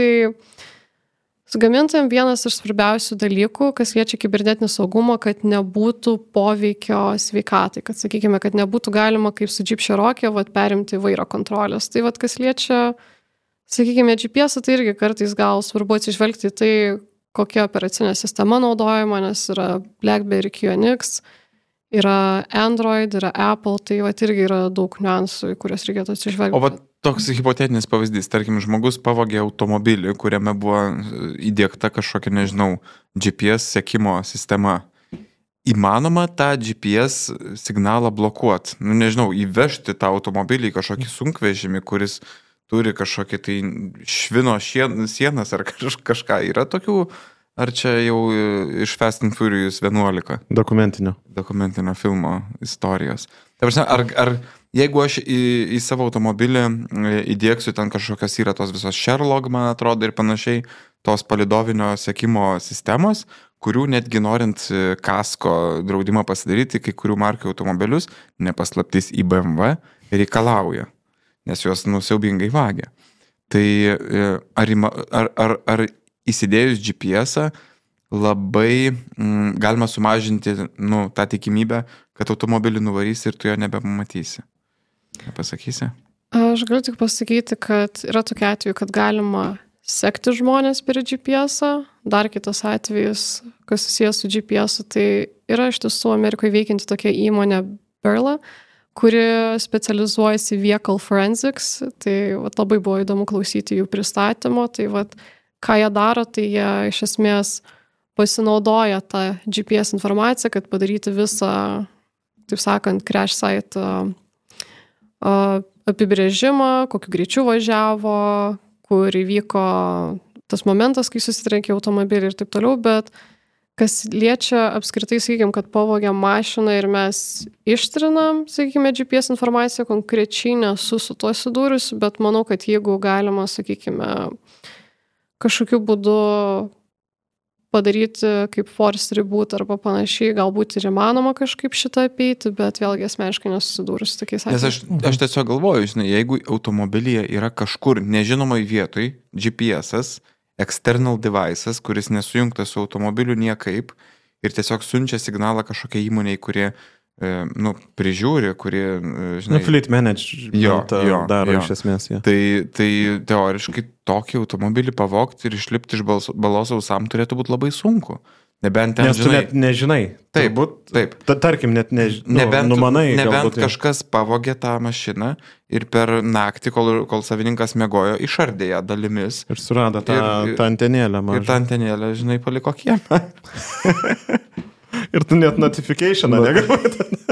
su gamintojam vienas iš svarbiausių dalykų, kas liečia kibernetinį saugumą, kad nebūtų poveikio sveikatai, kad, sakykime, kad nebūtų galima kaip su Jeep Cherokee perimti vairo kontrolės. Tai kas liečia... Sakykime, GPS, tai irgi kartais gal svarbu atsižvelgti tai, kokia operacinė sistema naudojama, nes yra BlackBerry QNX, yra Android, yra Apple, tai irgi yra daug niuansų, į kurias reikėtų atsižvelgti. O toks hipotetinis pavyzdys, tarkim, žmogus pavogė automobilį, kuriame buvo įdiegta kažkokia, nežinau, GPS sekimo sistema. Įmanoma tą GPS signalą blokuoti, nežinau, įvežti tą automobilį į kažkokį sunkvežimį, kuris turi kažkokį tai švino sienas ar kažką. Yra tokių, ar čia jau iš Fast and Furious 11? Dokumentinio filmo istorijos. Tai prasme, ar jeigu aš į savo automobilį įdėksiu ten kažkokios yra tos visos Sherlock, man atrodo, ir panašiai, tos palidovinio sekimo sistemos, kurių netgi norint kasko draudimą pasidaryti, kai kurių markių automobilius, nepaslaptis į BMW, reikalauja, nes juos siaubingai vagia. Tai ar įsidėjus GPS-ą labai galima sumažinti tą tikimybę, kad automobilį nuvarys ir tu jo nebepamatysi? Ką pasakysi? Aš galiu tik pasakyti, kad yra tokia atveju, kad galima sekti žmonės per GPS-ą. Dar kitas atvejis, kas susijęs su GPS-u, tai yra iš tiesų Amerikoje veikianti tokia įmonė Berla, kuri specializuojasi vehicle forensics, tai labai buvo įdomu klausyti jų pristatymo, tai ką jie daro, tai jie iš esmės pasinaudoja tą GPS informaciją, kad padaryti visą, taip sakant, crash site apibrėžimą, kokiu greičiu važiavo, kur įvyko tas momentas, kai susitrenkė automobilį ir taip toliau, bet kas liečia apskritai, sakykime, kad pavogiam mašiną ir mes ištrinam, sakykime, GPS informaciją, konkrečiai nesu su tuo susidūrusi, bet manau, kad jeigu galima, sakykime, kažkokiu būdu padaryti kaip force reboot arba panašiai, galbūt ir įmanoma kažkaip šitą apeiti, bet vėlgi asmeniškai nesusidūrusi tokiais atvejais. Nes aš tiesiog galvoju, žinai, jeigu automobilyje yra kažkur nežinomoj vietoj GPS-as, external devices, kuris nesujungtas su automobiliu niekaip ir tiesiog siunčia signalą kažkokiai įmonei, kurie prižiūri, kurie, žinai... Fleet management daro iš esmės. Ja. Tai teoriškai tokį automobilį pavogti ir išlipti iš balos ausam turėtų būti labai sunku. Nebent ten, nes tu net nežinai. Taip. Tarkim, net numanai. Nebent kažkas pavogė tą mašiną ir per naktį, kol savininkas miegojo, išardė ją dalimis. Ir surado tą antenėlę. Ir tą antenėlę, žinai, paliko kiemą. Ir tu net notificationą negavai.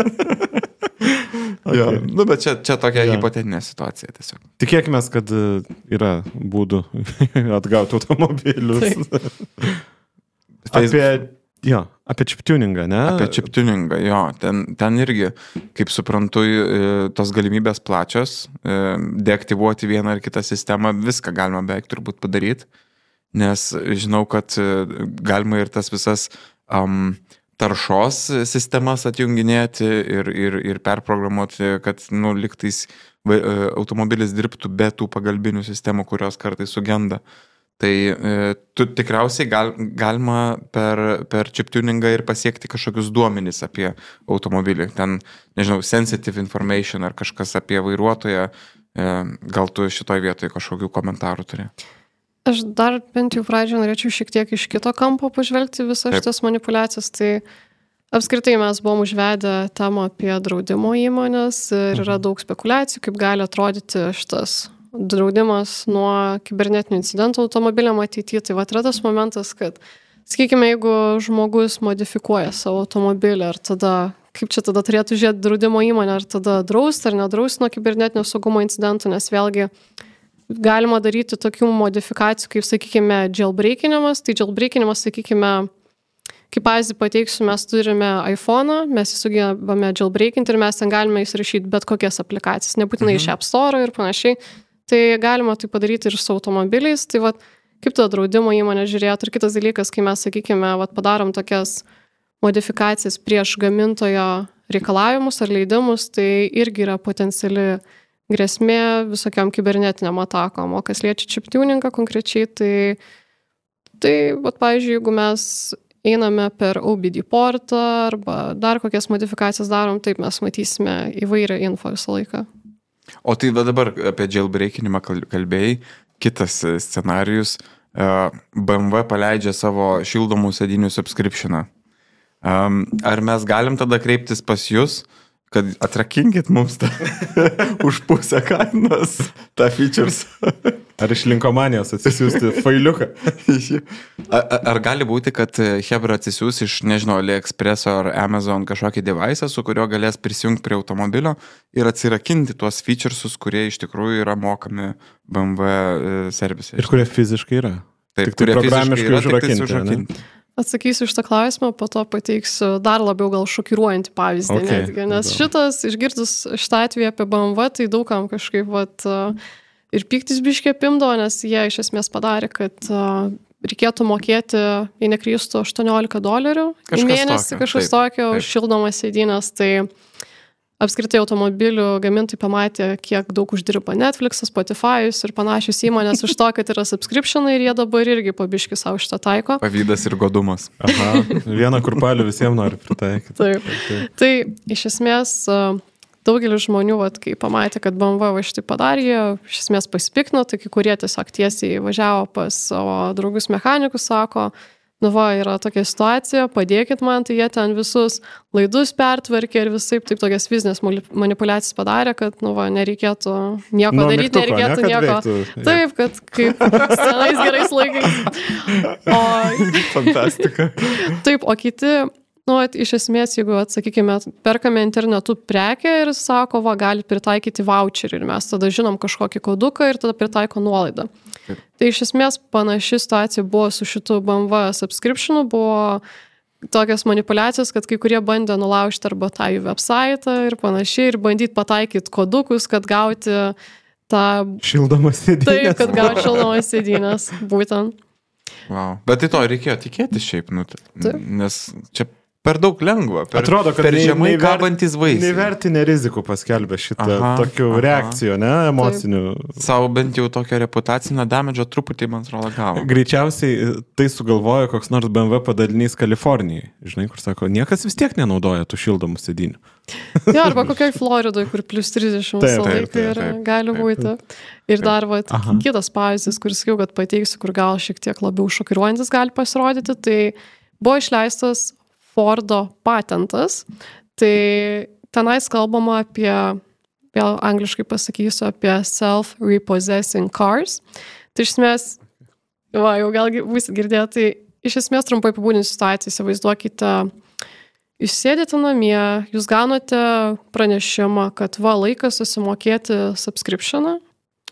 Okay. Bet čia tokia hipotetinė situacija tiesiog. Tikėkime, kad yra būdų atgauti automobilius. Apie chiptuningą, ne? Apie chiptuningą, jo. Ten irgi, kaip suprantu, tos galimybės plačios, deaktyvuoti vieną ar kitą sistemą, viską galima beveik turbūt padaryti, nes žinau, kad galima ir tas visas taršos sistemas atjunginėti ir perprogramuoti, kad lygtais automobilis dirbtų be tų pagalbinių sistemų, kurios kartais sugenda. Tai tu tikriausiai galima per chiptuningą ir pasiekti kažkokius duomenis apie automobilį. Ten, nežinau, sensitive information ar kažkas apie vairuotoją. Gal tu šitoj vietoje kažkokių komentarų turi? Aš dar bent jau pradžioje norėčiau šiek tiek iš kito kampo pažvelgti visas šitas manipulacijas. Tai apskritai mes buvom užvedę temą apie draudimo įmonės ir yra daug spekulacijų, kaip gali atrodyti šitas draudimas nuo kibernetinių incidentų automobiliam ateityje. Tai yra tas momentas, kad, sakykime, jeigu žmogus modifikuoja savo automobilį, ar tada, kaip čia tada turėtų žiūrėti draudimo įmonė, ar tada drausti ar nedrausti nuo kibernetinio saugumo incidentų, nes vėlgi galima daryti tokių modifikacijų, kaip, sakykime, jailbreakinimas. Tai jailbreakinimas, sakykime, kaip pavyzdį pateiksiu, mes turime iPhone'ą, mes sugebame jailbreakinti ir mes ten galime įsirašyti bet kokias aplikacijas, nebūtinai iš App Store ir panašiai. Tai galima tai padaryti ir su automobiliais. Tai kaip to draudimo įmonė žiūrėtų. Ir kitas dalykas, kai mes, sakykime, padarom tokias modifikacijas prieš gamintojo reikalavimus ar leidimus, tai irgi yra potenciali grėsmė visokiam kibernetiniam atakom. O kas liečia chiptuningą konkrečiai, tai pavyzdžiui, jeigu mes einame per OBD portą arba dar kokias modifikacijas darom, taip mes matysime įvairią info visą laiką. O tai dabar apie jailbreakinimą kalbėjai, kitas scenarijus, BMW paleidžia savo šildomų sėdinių subscriptioną. Ar mes galim tada kreiptis pas jūs, kad atrakinkit mums tą už pusę kainos tą features? Ar iš linkomanijos atsisiųsti failiuką? Ar gali būti, kad Hebra atsisiūs iš, nežinau, AliExpress ar Amazon kažkokį device'ą, su kurio galės prisijungti prie automobilio ir atsirakinti tuos featuresus, kurie iš tikrųjų yra mokami BMW servisai? Ir kurie fiziškai yra? Taip, kurie programiškai užrakinti. Atsakysiu iš tą klausimą, po to pateiksiu dar labiau gal šokiruojantį pavyzdį. Netgi, nes šitas, išgirdus šitą atvejį apie BMW, tai daugam kažkaip ir piktis biškį apimdavo, nes jie iš esmės padarė, kad reikėtų mokėti, jei neklystų, $18 į mėnesį, kažkas tokio už šildomas sėdynės. Tai apskritai automobilių gamintojai pamatė, kiek daug uždirba Netflix'as, Spotify'us ir panašios įmonės už to, kad yra subscriptionai ir jie dabar irgi pabiški savo šitą taiko. Pavydas ir godumas. Aha, vieną kurpalių visiems nori pritaikyti. Taip. Tai iš esmės daugelis žmonių, kai pamatė, kad BMW štai padarė, jie iš esmės pasipikno, tai kai kurie tiesiog tiesiai važiavo pas savo draugus mechanikus, sako, yra tokia situacija, padėkit man, tai jie ten visus laidus pertvarkė ir visaip taip tokias fizinės manipulacijas padarė, kad, nereikėtų nieko daryti, nereikėtų nieko. Taip, kad kaip senais gerais laikais. Fantastika. Taip, o kiti Iš esmės, jeigu, sakykime, perkame internetu prekę ir sako, gali pritaikyti voucherį ir mes tada žinom kažkokį koduką ir tada pritaiko nuolaidą. Taip. Tai iš esmės panaši situacija buvo su šitu BMW subscriptionu, buvo tokios manipulacijos, kad kai kurie bandė nulaužti arba tą jų website ir panašiai ir bandyti pataikyti kodukus, kad gauti tą... Šildomas sėdynės. Taip, kad gauti šildomas sėdynės, būtent. Wow. Bet tai to reikėjo tikėti šiaip, nes čia per daug lengva, atrodo, kad per žemai kabantis vaisiai. Nevertinė rizikų paskelbė šitą tokių reakcijų, ne, emocinių. Savo bent jau tokią reputacinę damedžio truputį, man atrodo, gavo. Greičiausiai tai sugalvojo koks nors BMW padalinys Kalifornijai, žinai, kur sako, niekas vis tiek nenaudoja tų šildomų sėdynių. Ja, arba kokioj Floridoje, kur plus 30 visą laiką ir gali būti. Ir dar kitas pavyzdys, kuris jau, kad pateiksiu, kur gal šiek tiek labiau šokiruojantis gali pasirodyti, tai buvo išleistas Fordo patentas, tai tenais kalbama apie, vėl angliškai pasakysiu, apie self-repossessing cars. Tai iš esmės, jau gal būsit girdėję, tai iš esmės trumpai apibūdinsiu situaciją, įsivaizduokite, jūs sėdite namie, jūs gaunate pranešimą, kad laikas susimokėti subscriptioną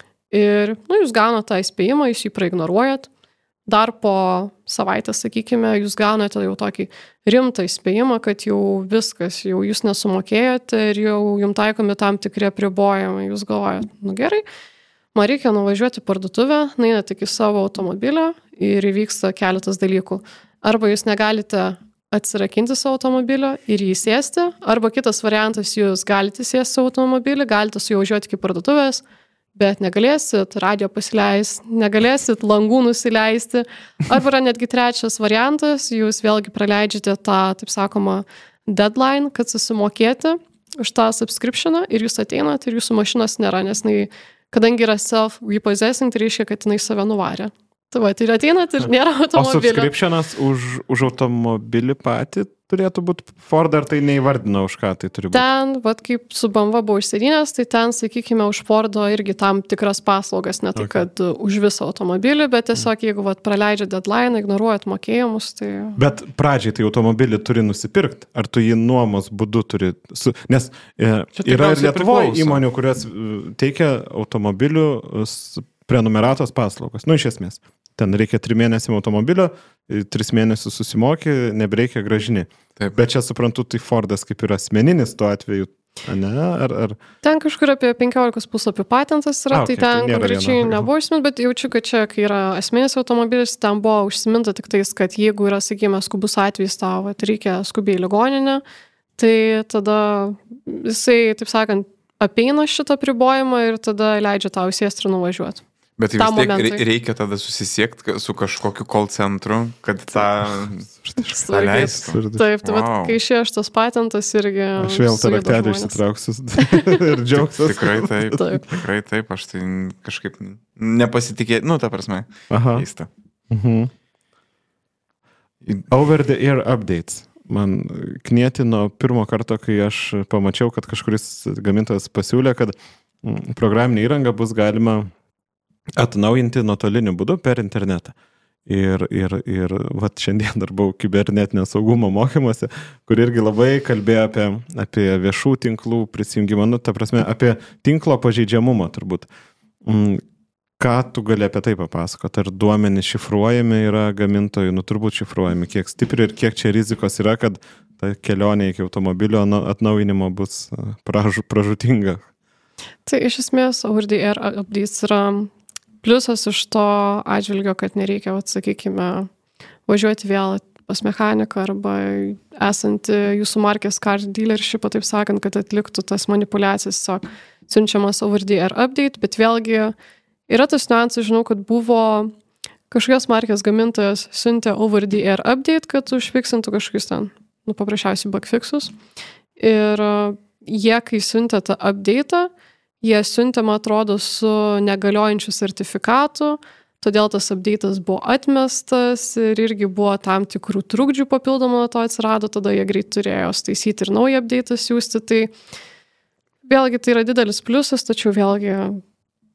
ir jūs gaunate tą įspėjimą, jūs jį praignoruojat. Dar po savaitės, sakykime, jūs gaunate jau tokį rimtą įspėjimą, kad jau viskas, jau jūs nesumokėjote ir jau jums taikomi tam tikri apribojimai. Jūs galvojate, gerai, man reikia nuvažiuoti parduotuvę, einate iki savo automobilio ir įvyksta keletas dalykų. Arba jūs negalite atsirakinti savo automobilio ir jį sėsti, arba kitas variantas, jūs galite sėsti savo automobilį, galite su juo važiuoti iki parduotuvės, bet negalėsit radio pasileisti, negalėsit langų nusileisti. Arba yra netgi trečias variantas, jūs vėlgi praleidžiate tą, taip sakoma, deadline, kad susimokėti už tą subscriptioną ir jūs ateinat ir jūsų mašinos nėra, nes kadangi yra self-repossessing, tai reiškia, kad jinai save nuvarė. Tai ir ateinat ir nėra automobilio. O subscriptionas už automobilį patį turėtų būti Ford, ar tai neįvardino, už ką tai turi būti? Ten, kaip su BMW buvo užsėdinės, tai ten, sakykime, už Fordo irgi tam tikras paslaugas, ne tai, kad už visą automobilį, bet tiesiog, jeigu praleidžia deadline, ignoruojat mokėjimus, tai... Bet pradžiai tai automobilį turi nusipirkti, ar tu jį nuomos būdu turi... Nes yra ir Lietuvoje įmonių, kurios teikia automobilių prenumeratos paslaugas. Iš esmės. Ten reikia 3 mėnesiam automobilio, 3 mėnesius susimokė, nebereikia gražini. Taip. Bet čia suprantu, tai Fordas kaip yra asmeninis tuo atveju, ne? Ar... Ten kažkur apie 15 puslapių patentas yra, tai ten konkrečiai nebuvo užsiminta, bet jaučiu, kad čia, kai yra asmeninis automobilis, ten buvo užsiminta tik tais, kad jeigu yra, sakykime, skubus atvejis tavo, tai reikia skubiai į ligoninę, tai tada jisai, taip sakant, apeina šitą apribojimą ir tada leidžia tau sėsti ir nuvažiuoti. Bet vis tiek reikia tada susisiekti su kažkokiu call centru, kad tą leistų. Taip, bet kai išėjo šitas patentas irgi... Aš vėl tą raktelį išsitrauksiu ir džiaugsiu. Tikrai taip, aš tai kažkaip nepasitikėjau, ta prasme, keista. Over the air updates. Man knietino pirmo karto, kai aš pamačiau, kad kažkuris gamintojas pasiūlė, kad programinė įranga bus galima atnaujinti nuotoliniu būdu per internetą. Ir šiandien dar buvau kibernetinio saugumo mokymuose, kur irgi labai kalbėjo apie viešų tinklų prisijungimą, ta prasme, apie tinklo pažeidžiamumą turbūt. Ką tu gali apie tai papasakoti? Ar duomenys šifruojami yra gamintojų? Turbūt šifruojami. Kiek stipri ir kiek čia rizikos yra, kad ta kelionė iki automobilio atnaujinimo bus pražūtinga? Tai iš esmės over the air updates yra pliusas iš to atžvilgio, kad nereikia, sakykime, važiuoti vėl pas mechaniką arba esant jūsų markės car dealershipą, taip sakant, kad atliktų tas manipulacijas, tiesiog siunčiamas over the air update, bet vėlgi yra tas niuansas, žinau, kad buvo kažkokios markės gamintojas siuntė over the air update, kad užfiksintų kažkokius ten, paprasčiausiai bugfixus. Ir jie, kai siuntė tą update'ą, jie siuntė, man atrodo, su negaliojančiu sertifikatu, todėl tas update'as buvo atmestas ir irgi buvo tam tikrų trukdžių papildomų nuo to atsirado, tada jie greit turėjo staisyti ir naują update'ą siūsti. Tai vėlgi tai yra didelis pliusas, tačiau vėlgi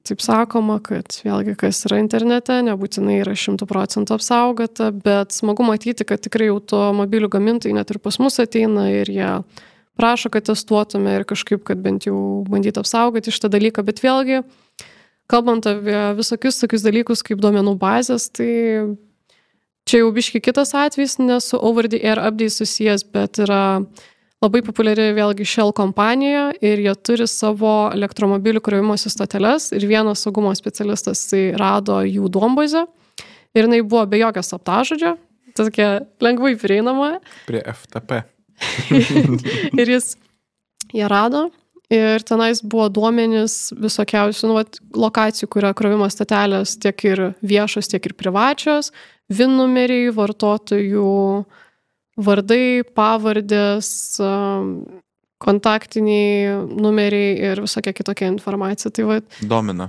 taip sakoma, kad vėlgi kas yra internete, nebūtinai yra 100% apsaugota, bet smagu matyti, kad tikrai automobilių gamintojai net ir pas mus ateina ir jie prašo, kad testuotume ir kažkaip, kad bent jau bandyti apsaugoti šitą dalyką, bet vėlgi, kalbant apie visokius tokius dalykus kaip duomenų bazės, tai čia jau biški kitas atvejs, ne su over the air update susijęs, bet yra labai populiari vėlgi Shell kompanija ir jie turi savo elektromobilių krovimosi stoteles ir vienas saugumo specialistas tai rado jų duombazę ir jinai buvo be jokios slaptažodžio, tokia lengvai prieinama. Prie FTP. Ir jie rado ir tenais buvo duomenys visokiausių lokacijų, kurio krovimo stotelės tiek ir viešos, tiek ir privačios, VIN numeriai, vartotojų vardai, pavardės, kontaktiniai numeriai ir visokia kitokia informacija. Tai va... Domina.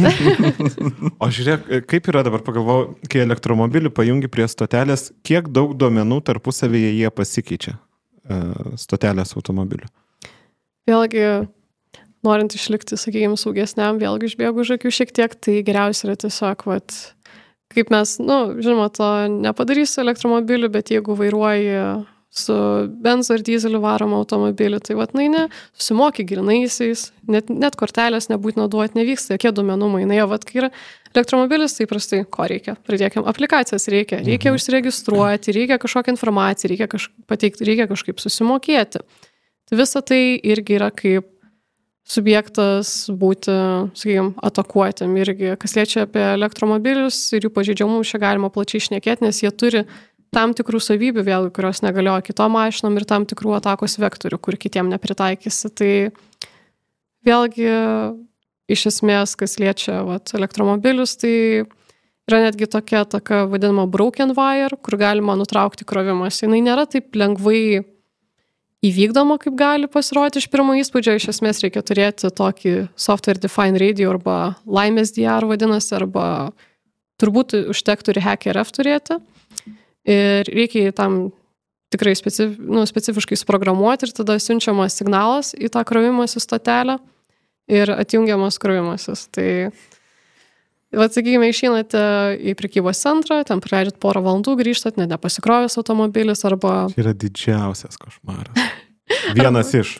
O žiūrėk, kaip yra dabar pagalvojau, kai elektromobilį pajungi prie stotelės, kiek daug duomenų tarpusavyje jie pasikeičia stotelės automobilių? Vėlgi, norint išlikti, sakykime, saugesniam, vėlgi išbėgu už akių šiek tiek, tai geriausia yra tiesiog, kaip mes, žinoma, to nepadarysiu elektromobiliu, bet jeigu vairuoji su benzo ir dizeliu varomą automobilį, tai susimoki grinaisiais, net kortelės nebūtina duoti, nevyksta jokie duomenų mainai, kai yra elektromobilis, tai prastai, ko reikia? Pradėkim, aplikacijas reikia užsiregistruoti, reikia kažkokią informaciją, reikia pateikti, reikia kažkaip susimokėti. Tai visa tai irgi yra kaip subjektas būti, sakykime, atakuotam irgi. Kas liečia apie elektromobilius ir jų pažeidžiamumus, čia galima plačiai šnekėti, nes jie turi tam tikrų savybių, vėlgi, kurios negalioja kitom mašinom ir tam tikrų atakos vektorių, kur kitiem nepritaikysi. Tai vėlgi, iš esmės, kas liečia elektromobilius, tai yra netgi tokia vadinama broken wire, kur galima nutraukti krovimas. Jinai nėra taip lengvai įvykdoma, kaip gali pasirodyti iš pirmo įspūdžio. Iš esmės reikia turėti tokį software defined radio arba laimės DR vadinasi, arba turbūt užtektų ir HackerF turėti. Ir reikia tam tikrai specifiškai suprogramuoti ir tada siunčiamas signalas į tą krovimosi stotelę ir atjungiamas krovimasis. Tai, sakykime, išeinate į prekybos centrą, ten praleidžiat porą valandų, grįžtat, net nepasikrovęs automobilis arba... Tai yra didžiausias košmaras. Vienas iš.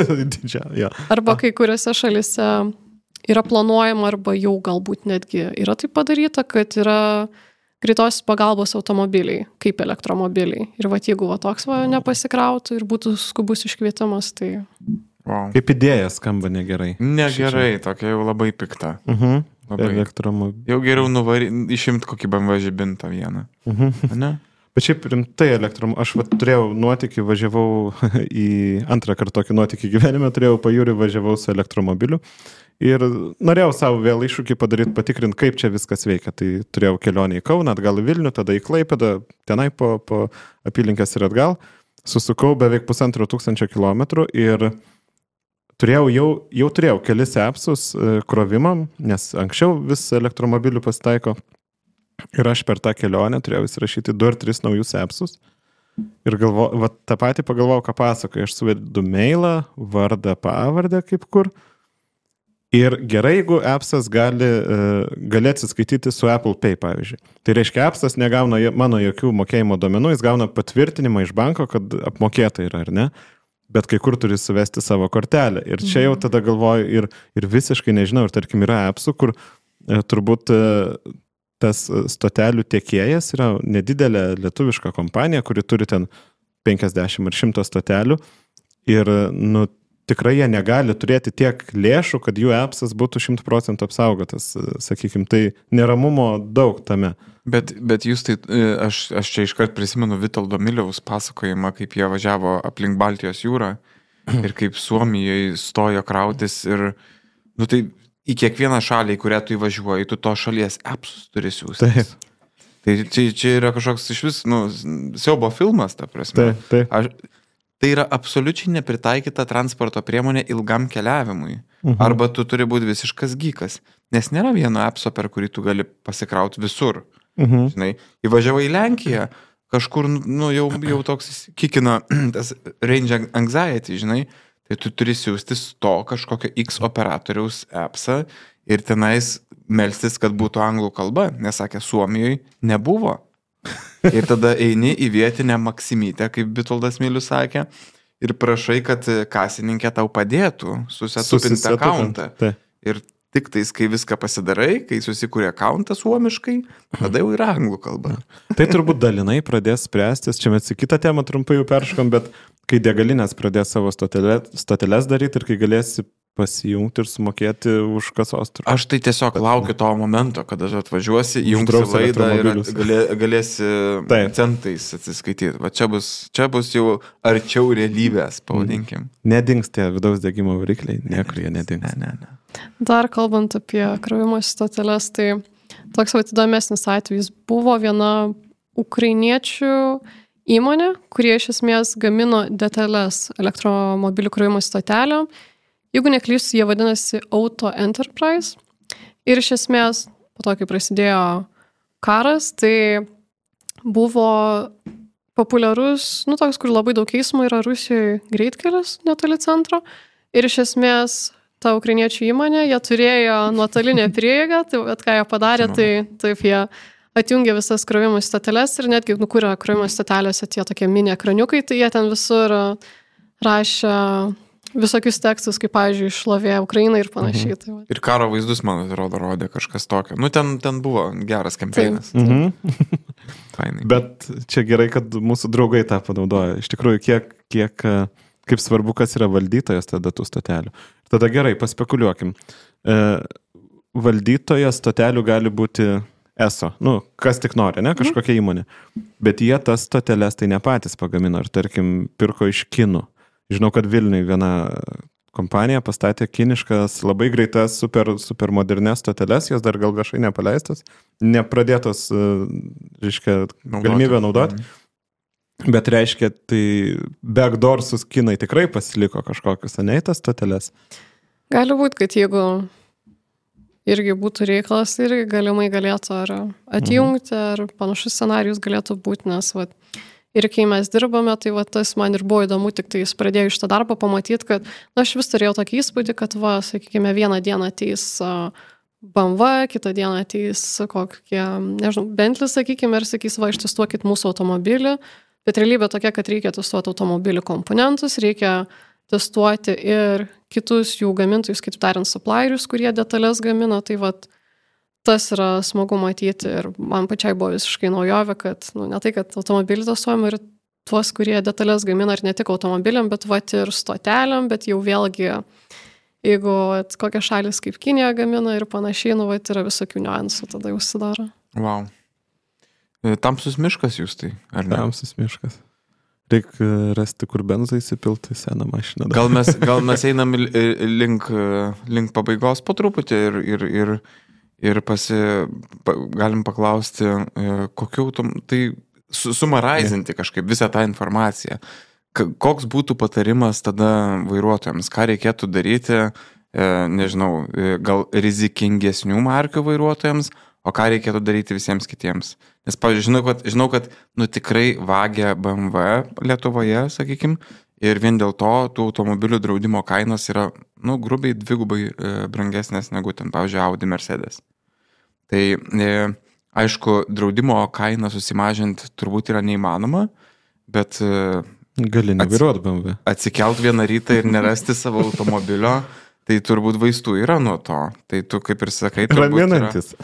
Arba kai kuriuose šalise yra planuojama arba jau galbūt netgi yra taip padaryta, kad yra greitos pagalbos automobiliai, kaip elektromobiliai. Ir jeigu toks nepasikrautų ir būtų skubus iškvietimas, tai... Wow. Kaip idėja skamba negerai. Negerai, tokia jau labai pikta. Elektromobilį. Jau geriau išimti kokį BMW žibintą vieną. Ne? Bet šiaip rimtai aš turėjau nuotykį, važiavau į antrą kartą tokį nuotykį gyvenime, turėjau pajūrį, važiavau su elektromobiliu ir norėjau savo vėl iššūkį padaryti, patikrinti, kaip čia viskas veikia. Tai turėjau kelionę į Kauną, atgal į Vilnių, tada į Klaipėdą, tenai po apylinkės ir atgal. Susukau beveik 1500 kilometrų ir jau turėjau kelis appsus krovimam, nes anksčiau vis elektromobilių pasitaiko. Ir aš per tą kelionę turėjau įsirašyti 2 ar 3 naujus appsus. Ir tą patį pagalvojau, ką pasakoju. Aš suvedu mailą, vardą, pavardę, kaip kur. Ir gerai, jeigu appsas gali atsiskaityti su Apple Pay, pavyzdžiui. Tai reiškia, appsas negauna mano jokių mokėjimo duomenų, jis gauna patvirtinimą iš banko, kad apmokėta yra, ar ne? Bet kai kur turi suvesti savo kortelę. Ir čia jau tada galvoju ir visiškai nežinau, ir tarkim yra appsų, kur turbūt tas stotelių tiekėjas yra nedidelė lietuviška kompanija, kuri turi ten 50 ar 100 stotelių ir tikrai jie negali turėti tiek lėšų, kad jų appsas būtų 100% apsaugotas, sakykim, tai neramumo daug tame. Bet jūs tai, aš čia iškart prisimenu Vitoldo Miliaus pasakojimą, kaip jie važiavo aplink Baltijos jūrą ir kaip Suomijoje stojo krautis ir, tai į kiekvieną šalį, į kurią tu įvažiuoji, tu to šalies appsus turi siųsti. Tai čia yra kažkoks iš vis, siaubo filmas, ta prasme. Tai yra absoliučiai nepritaikyta transporto priemonė ilgam keliavimui. Arba tu turi būti visiškas gykas, nes nėra vieno appso, per kurį tu gali pasikrauti visur. Žinai, įvažiavai į Lenkiją, kažkur, jau toks kikina tas range anxiety, žinai, tai tu turi siūstis to kažkokio X operatoriaus appsą ir tenais melstis, kad būtų anglų kalba, nes sakė, Suomijoje nebuvo. Ir tada eini į vietinę Maksimytę, kaip Bitoldas Milius sakė, ir prašai, kad kasininkė tau padėtų susetupinti akauntą. Ir tik tais, kai viską pasidarai, kai susikūrė akauntą suomiškai, tada jau yra anglų kalba. Tai turbūt dalinai pradės spręstis, čia mes į kitą temą trumpai jau perškom, bet kai degalinės pradės savo stoteles daryti ir kai galėsi pasijungti ir sumokėti už kasos turbūt. Aš tai tiesiog laukiu to momento, kada atvažiuosi, įjungsi laidą ir galėsi centais atsiskaityti. Va čia bus jau arčiau realybės, pavadinkim. Nedings tie vidaus degimo varikliai, niekur jie nedings. Ne. Dar kalbant apie krovimo stoteles, tai toks įdomesnis atvejis buvo viena ukrainiečių įmonė, kurie iš esmės gamino detalės elektromobilių krovimo stotelio. Jeigu neklystu, jie vadinasi Auto Enterprise. Ir iš esmės, po to, kai prasidėjo karas, tai buvo populiarus, toks, kur labai daug eismo yra Rusijoje greitkelis netoli centro. Ir iš esmės, ta ukrainiečių įmonė, jie turėjo nuotolinę prieigą, tai ką jie padarė, tai taip jie atjungė visas krovimo stoteles ir netgi nukūrė krovimo stotelėse tie tokie mini ekraniukai, tai jie ten visur rašė visokius tekstus, kaip, pavyzdžiui, šlovė Ukrainai ir panašiai. Tai ir karo vaizdus, man atrodo, rodė kažkas tokio. Ten buvo geras kampeinas. Bet čia gerai, kad mūsų draugai tą panaudoja. Iš tikrųjų, kaip svarbu, kas yra valdytojas tada tų stotelių. Tada gerai, paspekuliuokim. Valdytojas stotelių gali būti ESO. Kas tik nori, ne? Kažkokia įmonė. Bet jie tas stoteles tai ne patys pagamino. Ir, tarkim, pirko iš kinų. Žinau, kad Vilniuje viena kompanija pastatė kiniškas, labai greitas, super modernės stoteles, jos dar gal viešai nepaleistas, nepradėtos, galimybę naudoti. Bet reiškia, tai backdoorsus kinai tikrai pasiliko kažkokius, ne, tas stoteles? Gali būti, kad jeigu irgi būtų reikalas, irgi galimai galėtų ar atjungti, ar panašus scenarijus galėtų būti, nes ir kai mes dirbame, tai tas man ir buvo įdomu, tik tai jis pradėjo iš tą darbą pamatyti, kad aš vis turėjau tokį įspūdį, kad sakykime, vieną dieną ateis BMW, kitą dieną ateis kokie, Bentley, sakykime, ir sakys, ištestuokit mūsų automobilį, bet realybė tokia, kad reikia testuoti automobilių komponentus, reikia testuoti ir kitus jų gamintojus, kaip tariant, supplierius, kurie detalės gamina, tai tas yra smagu matyti ir man pačiai buvo visiškai naujovė, kad ne tai, kad automobilį testuojam ir tuos, kurie detalės gamina ir ne tik automobiliam, bet ir stoteliam, bet jau vėlgi, jeigu kokia šalis kaip Kinija gamina ir panašiai, yra visokių niuansų, tada jau susidaro. Wow. Tamsus miškas jūs tai, ar ne? Tamsus miškas. Reikia rasti, kur benzą įsipilti į seną mašiną. Gal mes einam link pabaigos po truputį ir galim paklausti, tai sumaraizinti kažkaip visą tą informaciją. Koks būtų patarimas tada vairuotojams? Ką reikėtų daryti, nežinau, gal rizikingesnių markių vairuotojams, o ką reikėtų daryti visiems kitiems? Nes, pavyzdžiui, žinau, kad tikrai vagia BMW Lietuvoje, sakykim, ir vien dėl to tų automobilių draudimo kainos yra, grubiai dvigubai brangesnės negu ten, pavyzdžiui, Audi, Mercedes. Tai, aišku, draudimo kainą susimažinti turbūt yra neįmanoma, bet gali nevairuoti BMW. Atsikelt vieną rytą ir nerasti savo automobilio, tai turbūt vaistų yra nuo to. Tai tu, kaip ir sakai, raminantis.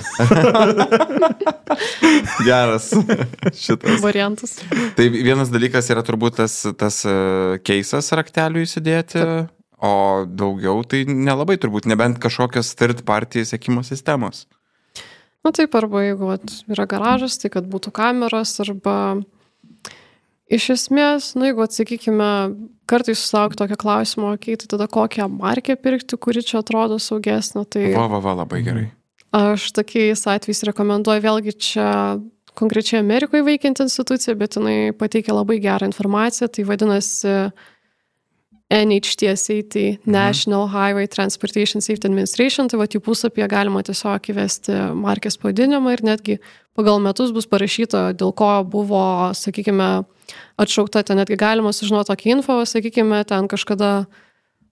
Geras šitas variantas. Tai vienas dalykas yra turbūt tas keisas raktelių įsidėti, o daugiau tai nelabai turbūt, nebent kažkokios third party sekimo sistemos. Taip, arba jeigu yra garažas, tai kad būtų kameros, arba iš esmės, jeigu atsakykime, kartais susilauk tokio klausimo, tai tada kokią markę pirkti, kuri čia atrodo saugesnė. Tai labai gerai. Aš tokiais atvejais rekomenduoju, vėlgi čia konkrečiai Amerikoje veikianti institucija, bet jinai pateikia labai gerą informaciją, tai vadinasi NHTSA, tai National Highway Transportation Safety Administration, tai jų puslapyje galima tiesiog įvesti markės pavadinimą ir netgi pagal metus bus parašyta, dėl ko buvo, sakykime, atšaukta, ten netgi galima sužinoti tokį info, sakykime, ten kažkada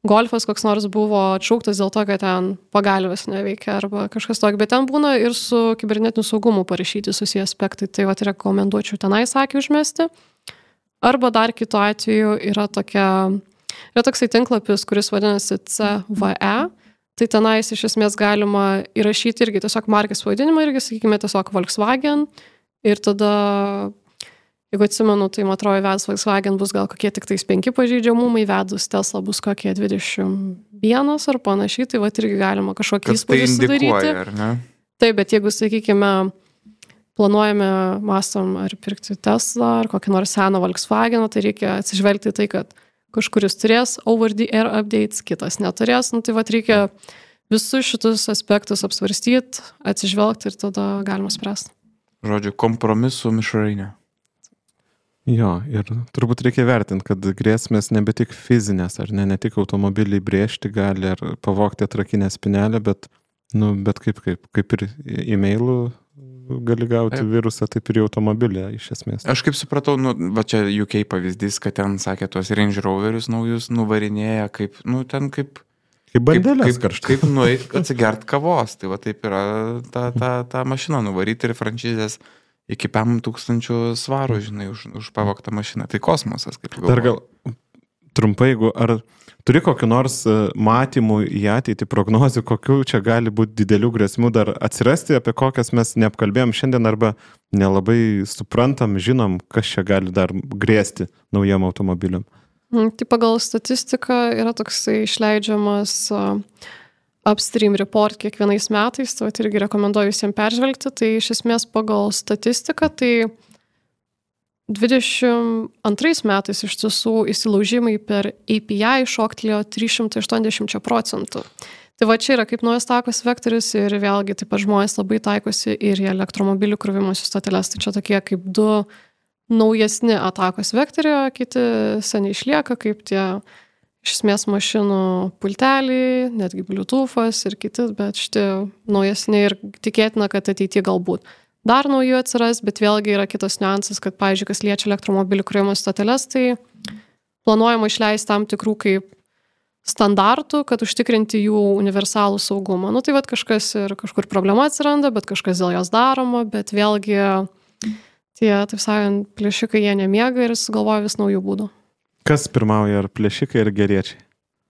golfas koks nors buvo atšauktas dėl to, kad ten pagalvės neveikia arba kažkas tokio, bet ten būna ir su kibernetiniu saugumu parašyti susiję aspektai, tai rekomenduočiau tenais akį užmesti. Arba dar kitu atveju yra toksai tinklapis, kuris vadinasi CVE, tai tenais iš esmės galima įrašyti irgi tiesiog markės pavadinimą, irgi, sakykime, tiesiog Volkswagen ir tada, jeigu atsimenu, tai man atrodo, įvedus Volkswagen bus gal kokie tik tais 5 pažeidžiamumai, įvedus Tesla bus kokie 21 ar panašiai, tai irgi galima kažkokį įspūdį sudaryti. Ar ne? Taip, bet jeigu, sakykime, planuojame, mąstom ar pirkti Tesla ar kokį nors seną Volkswageną, tai reikia atsižvelgti tai, kad kažkuris turės over the air updates, kitas neturės, tai reikia visus šitus aspektus apsvarstyti, atsižvelgti ir tada galima spręsti. Žodžiu, kompromisų mišrainė. Jo, ir turbūt reikia vertinti, kad grėsmės nebe tik fizinės, ar ne tik automobiliai brėžti gali ar pavogti atrakinę spinelę, bet kaip ir e-mailų gali gauti virusą, taip ir į automobilį iš esmės. Aš kaip supratau, va čia UK pavyzdys, kad ten, sakė, tuos Range Roverius naujus nuvarinėja, kaip bandelės karštai. Kaip nueit atsigert kavos, tai va taip yra ta mašina nuvaryti ir franšizės iki 5,000 svarų, žinai, už pavogtą mašiną. Tai kosmosas, kaip galvoju. Dar gal trumpai, ar turi kokiu nors matymų į ateitį prognozių, kokių čia gali būti didelių grėsmių dar atsirasti, apie kokias mes neapkalbėjom šiandien arba nelabai suprantam, žinom, kas čia gali dar grėsti naujam automobiliam? Tai pagal statistiką yra toksai išleidžiamas Upstream report kiekvienais metais, tai irgi rekomenduoju visiems peržvelgti, tai iš esmės pagal statistiką, tai 22 metais iš tiesų įsilaužimai per API šoktelėjo 380%. Tai va čia yra kaip naujas takos vektorius ir vėlgi taip pat žmonės labai taikosi ir į elektromobilių krovimosi stoteles, tai čia tokie kaip 2 naujesni atakos vektoriai, kiti seniai išlieka, kaip tie iš esmės mašinų pulteliai, netgi Bluetooth'as ir kiti, bet šitie naujesni ir tikėtina, kad ateityje galbūt dar naujų atsiras, bet vėlgi yra kitas niuansas, kad, pavyzdžiui, kas liečia elektromobilių krovimo stoteles, tai planuojama išleisti tam tikrų kaip standartų, kad užtikrinti jų universalų saugumą. Tai kažkur problema atsiranda, bet kažkas dėl jos daroma, bet vėlgi tie, taip sakant, plėšikai jie nemiega ir sugalvoja vis naujų būdų. Kas pirmauja, ar plėšikai, ar geriečiai?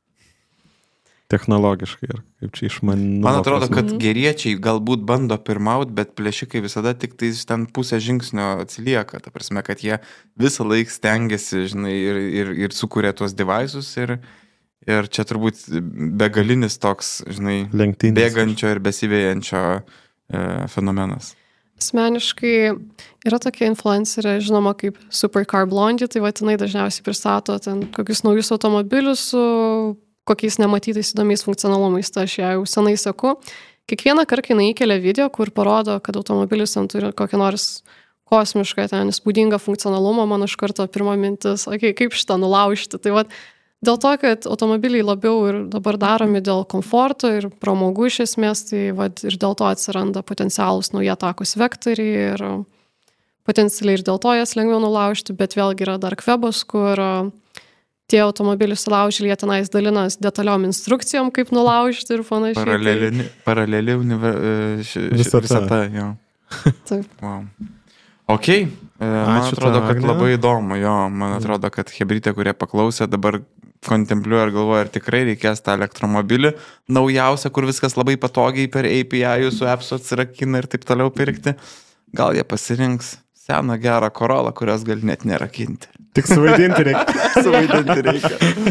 Technologiškai, ar kaip čia išmanumo? Man atrodo, kad geriečiai galbūt bando pirmauti, bet plėšikai visada tik tai ten pusę žingsnio atsilieka. Ta prasme, kad jie visą laiką stengiasi, žinai, ir sukuria tuos devaisus ir čia turbūt begalinis toks, žinai, lenktynis, bėgančio ir besivėjančio fenomenas. Asmeniškai yra tokia influencerė, žinoma, kaip Supercar Blondie, tai jinai dažniausiai pristato ten kokius naujus automobilius su kokiais nematytais įdomiais funkcionalumais, tai aš ją jau senai seku. Kiekvieną kartą jinai įkelia video, kur parodo, kad automobilis ten turi kokią nors kosmišką, ten įspūdingą funkcionalumą, man iš karto pirma mintis, kaip šitą nulaužti. Tai dėl to, kad automobiliai labiau ir dabar daromi dėl komforto ir pramogų iš esmės, tai ir dėl to atsiranda potencialus nauji atakos vektoriai ir potencialiai ir dėl to jas lengviau nulaužti, bet vėlgi yra dark webas, kur tie automobilių sulaužėliai tenais dalinas detaliom instrukcijom, kaip nulaužti ir panašiai. Paraleli visata, jo. Taip. Wow. Ok, man atrodo, kad labai įdomu, jo, man atrodo, kad hebrytė, kurie paklausė, dabar kontempliuoja ir galvoja, ar tikrai reikės tą elektromobilį naujausią, kur viskas labai patogiai per API jūsų apps'o atsirakina ir taip toliau pirkti. Gal jie pasirinks seną gerą Corollą, kurios gali net nerakinti. Tik suvaidinti reikia. Suvaidinti reikia.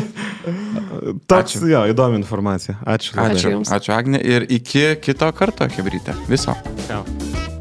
Toks, jo, įdomi informacija. Ačiū. Ačiū, Agnė. Ir iki kito karto, hebrytė. Viso. Ciao.